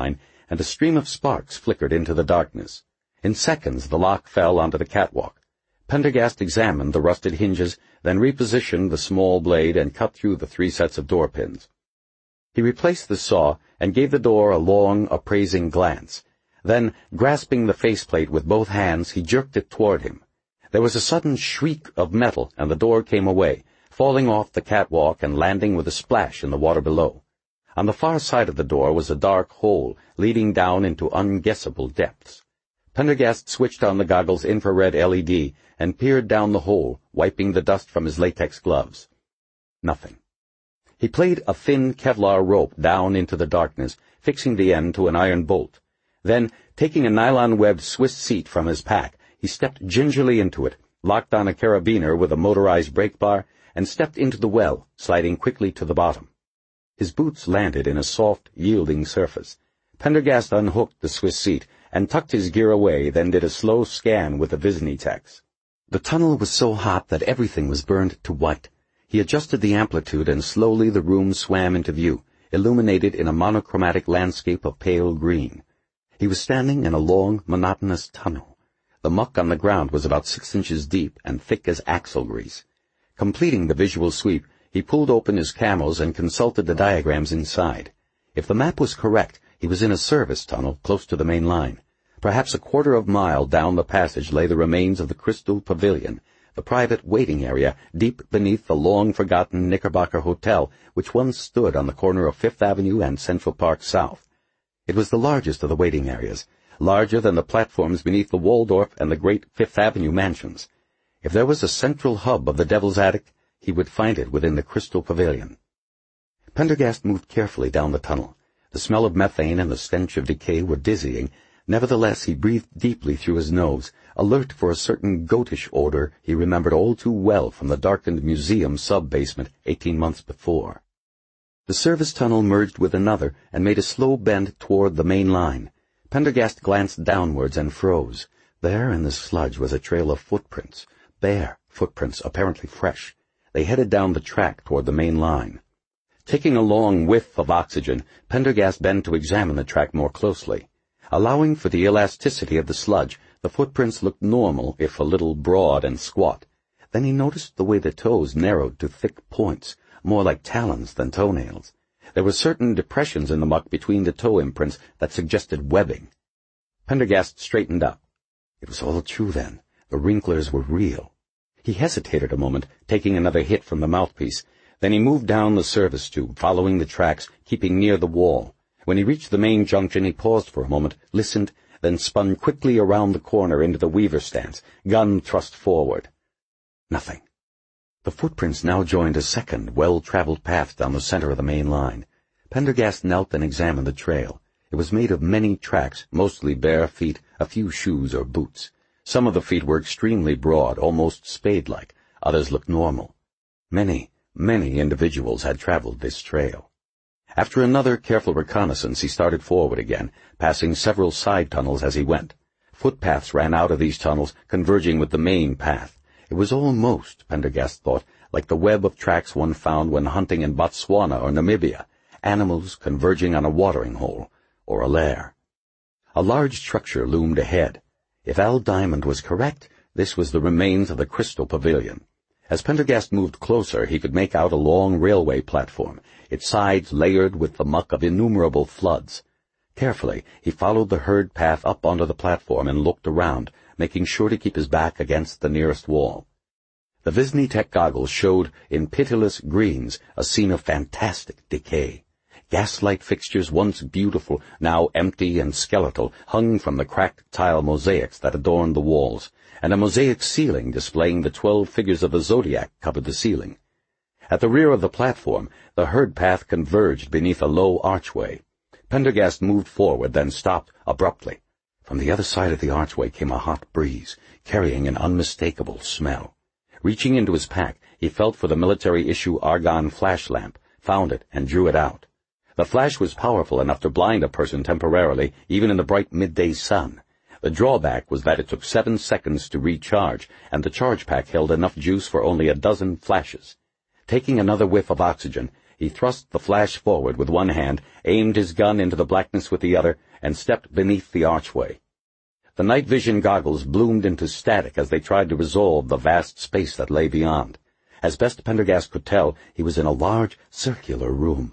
and a stream of sparks flickered into the darkness. In seconds the lock fell onto the catwalk. Pendergast examined the rusted hinges, then repositioned the small blade and cut through the 3 sets of door pins. He replaced the saw and gave the door a long, appraising glance. Then, grasping the faceplate with both hands, he jerked it toward him. There was a sudden shriek of metal, and the door came away, falling off the catwalk and landing with a splash in the water below. On the far side of the door was a dark hole, leading down into unguessable depths. Pendergast switched on the goggle's infrared LED and peered down the hole, wiping the dust from his latex gloves. Nothing. He played a thin Kevlar rope down into the darkness, fixing the end to an iron bolt. Then, taking a nylon-webbed Swiss seat from his pack, he stepped gingerly into it, locked on a carabiner with a motorized brake bar, and stepped into the well, sliding quickly to the bottom. His boots landed in a soft, yielding surface. Pendergast unhooked the Swiss seat and tucked his gear away, then did a slow scan with the Visnitex. The tunnel was so hot that everything was burned to white. He adjusted the amplitude, and slowly the room swam into view, illuminated in a monochromatic landscape of pale green. He was standing in a long, monotonous tunnel. The muck on the ground was about 6 inches deep and thick as axle grease. Completing the visual sweep, he pulled open his camos and consulted the diagrams inside. If the map was correct, he was in a service tunnel close to the main line. Perhaps a quarter of a mile down the passage lay the remains of the Crystal Pavilion, the private waiting area deep beneath the long-forgotten Knickerbocker Hotel, which once stood on the corner of Fifth Avenue and Central Park South. It was the largest of the waiting areas, larger than the platforms beneath the Waldorf and the great Fifth Avenue mansions. If there was a central hub of the Devil's Attic, he would find it within the Crystal Pavilion. Pendergast moved carefully down the tunnel. The smell of methane and the stench of decay were dizzying. Nevertheless, he breathed deeply through his nose, alert for a certain goatish odor he remembered all too well from the darkened museum sub-basement 18 months before. The service tunnel merged with another and made a slow bend toward the main line. Pendergast glanced downwards and froze. There in the sludge was a trail of footprints, bare footprints, apparently fresh. They headed down the track toward the main line. Taking a long whiff of oxygen, Pendergast bent to examine the track more closely. Allowing for the elasticity of the sludge, the footprints looked normal, if a little broad and squat. Then he noticed the way the toes narrowed to thick points, more like talons than toenails. There were certain depressions in the muck between the toe imprints that suggested webbing. Pendergast straightened up. It was all true then. The wrinklers were real. He hesitated a moment, taking another hit from the mouthpiece. Then he moved down the service tube, following the tracks, keeping near the wall. When he reached the main junction, he paused for a moment, listened, then spun quickly around the corner into the Weaver stance, gun thrust forward. Nothing. The footprints now joined a second, well-traveled path down the center of the main line. Pendergast knelt and examined the trail. It was made of many tracks, mostly bare feet, a few shoes or boots. Some of the feet were extremely broad, almost spade-like. Others looked normal. Many individuals had traveled this trail. After another careful reconnaissance, he started forward again, passing several side tunnels as he went. Footpaths ran out of these tunnels, converging with the main path. It was almost, Pendergast thought, like the web of tracks one found when hunting in Botswana or Namibia, animals converging on a watering hole, or a lair. A large structure loomed ahead. If Al Diamond was correct, this was the remains of the Crystal Pavilion. As Pendergast moved closer, he could make out a long railway platform, its sides layered with the muck of innumerable floods. Carefully, he followed the herd path up onto the platform and looked around, making sure to keep his back against the nearest wall. The Visnitech goggles showed in pitiless greens a scene of fantastic decay. Gaslight fixtures, once beautiful, now empty and skeletal, hung from the cracked tile mosaics that adorned the walls, and a mosaic ceiling displaying the 12 figures of the zodiac covered the ceiling. At the rear of the platform, the herd path converged beneath a low archway. Pendergast moved forward, then stopped abruptly. From the other side of the archway came a hot breeze, carrying an unmistakable smell. Reaching into his pack, he felt for the military-issue argon flash lamp, found it, and drew it out. The flash was powerful enough to blind a person temporarily, even in the bright midday sun. The drawback was that it took 7 seconds to recharge, and the charge pack held enough juice for only a dozen flashes. Taking another whiff of oxygen, He thrust the flash forward with one hand, aimed his gun into the blackness with the other, and stepped beneath the archway. The night vision goggles bloomed into static as they tried to resolve the vast space that lay beyond. As best Pendergast could tell, he was in a large, circular room.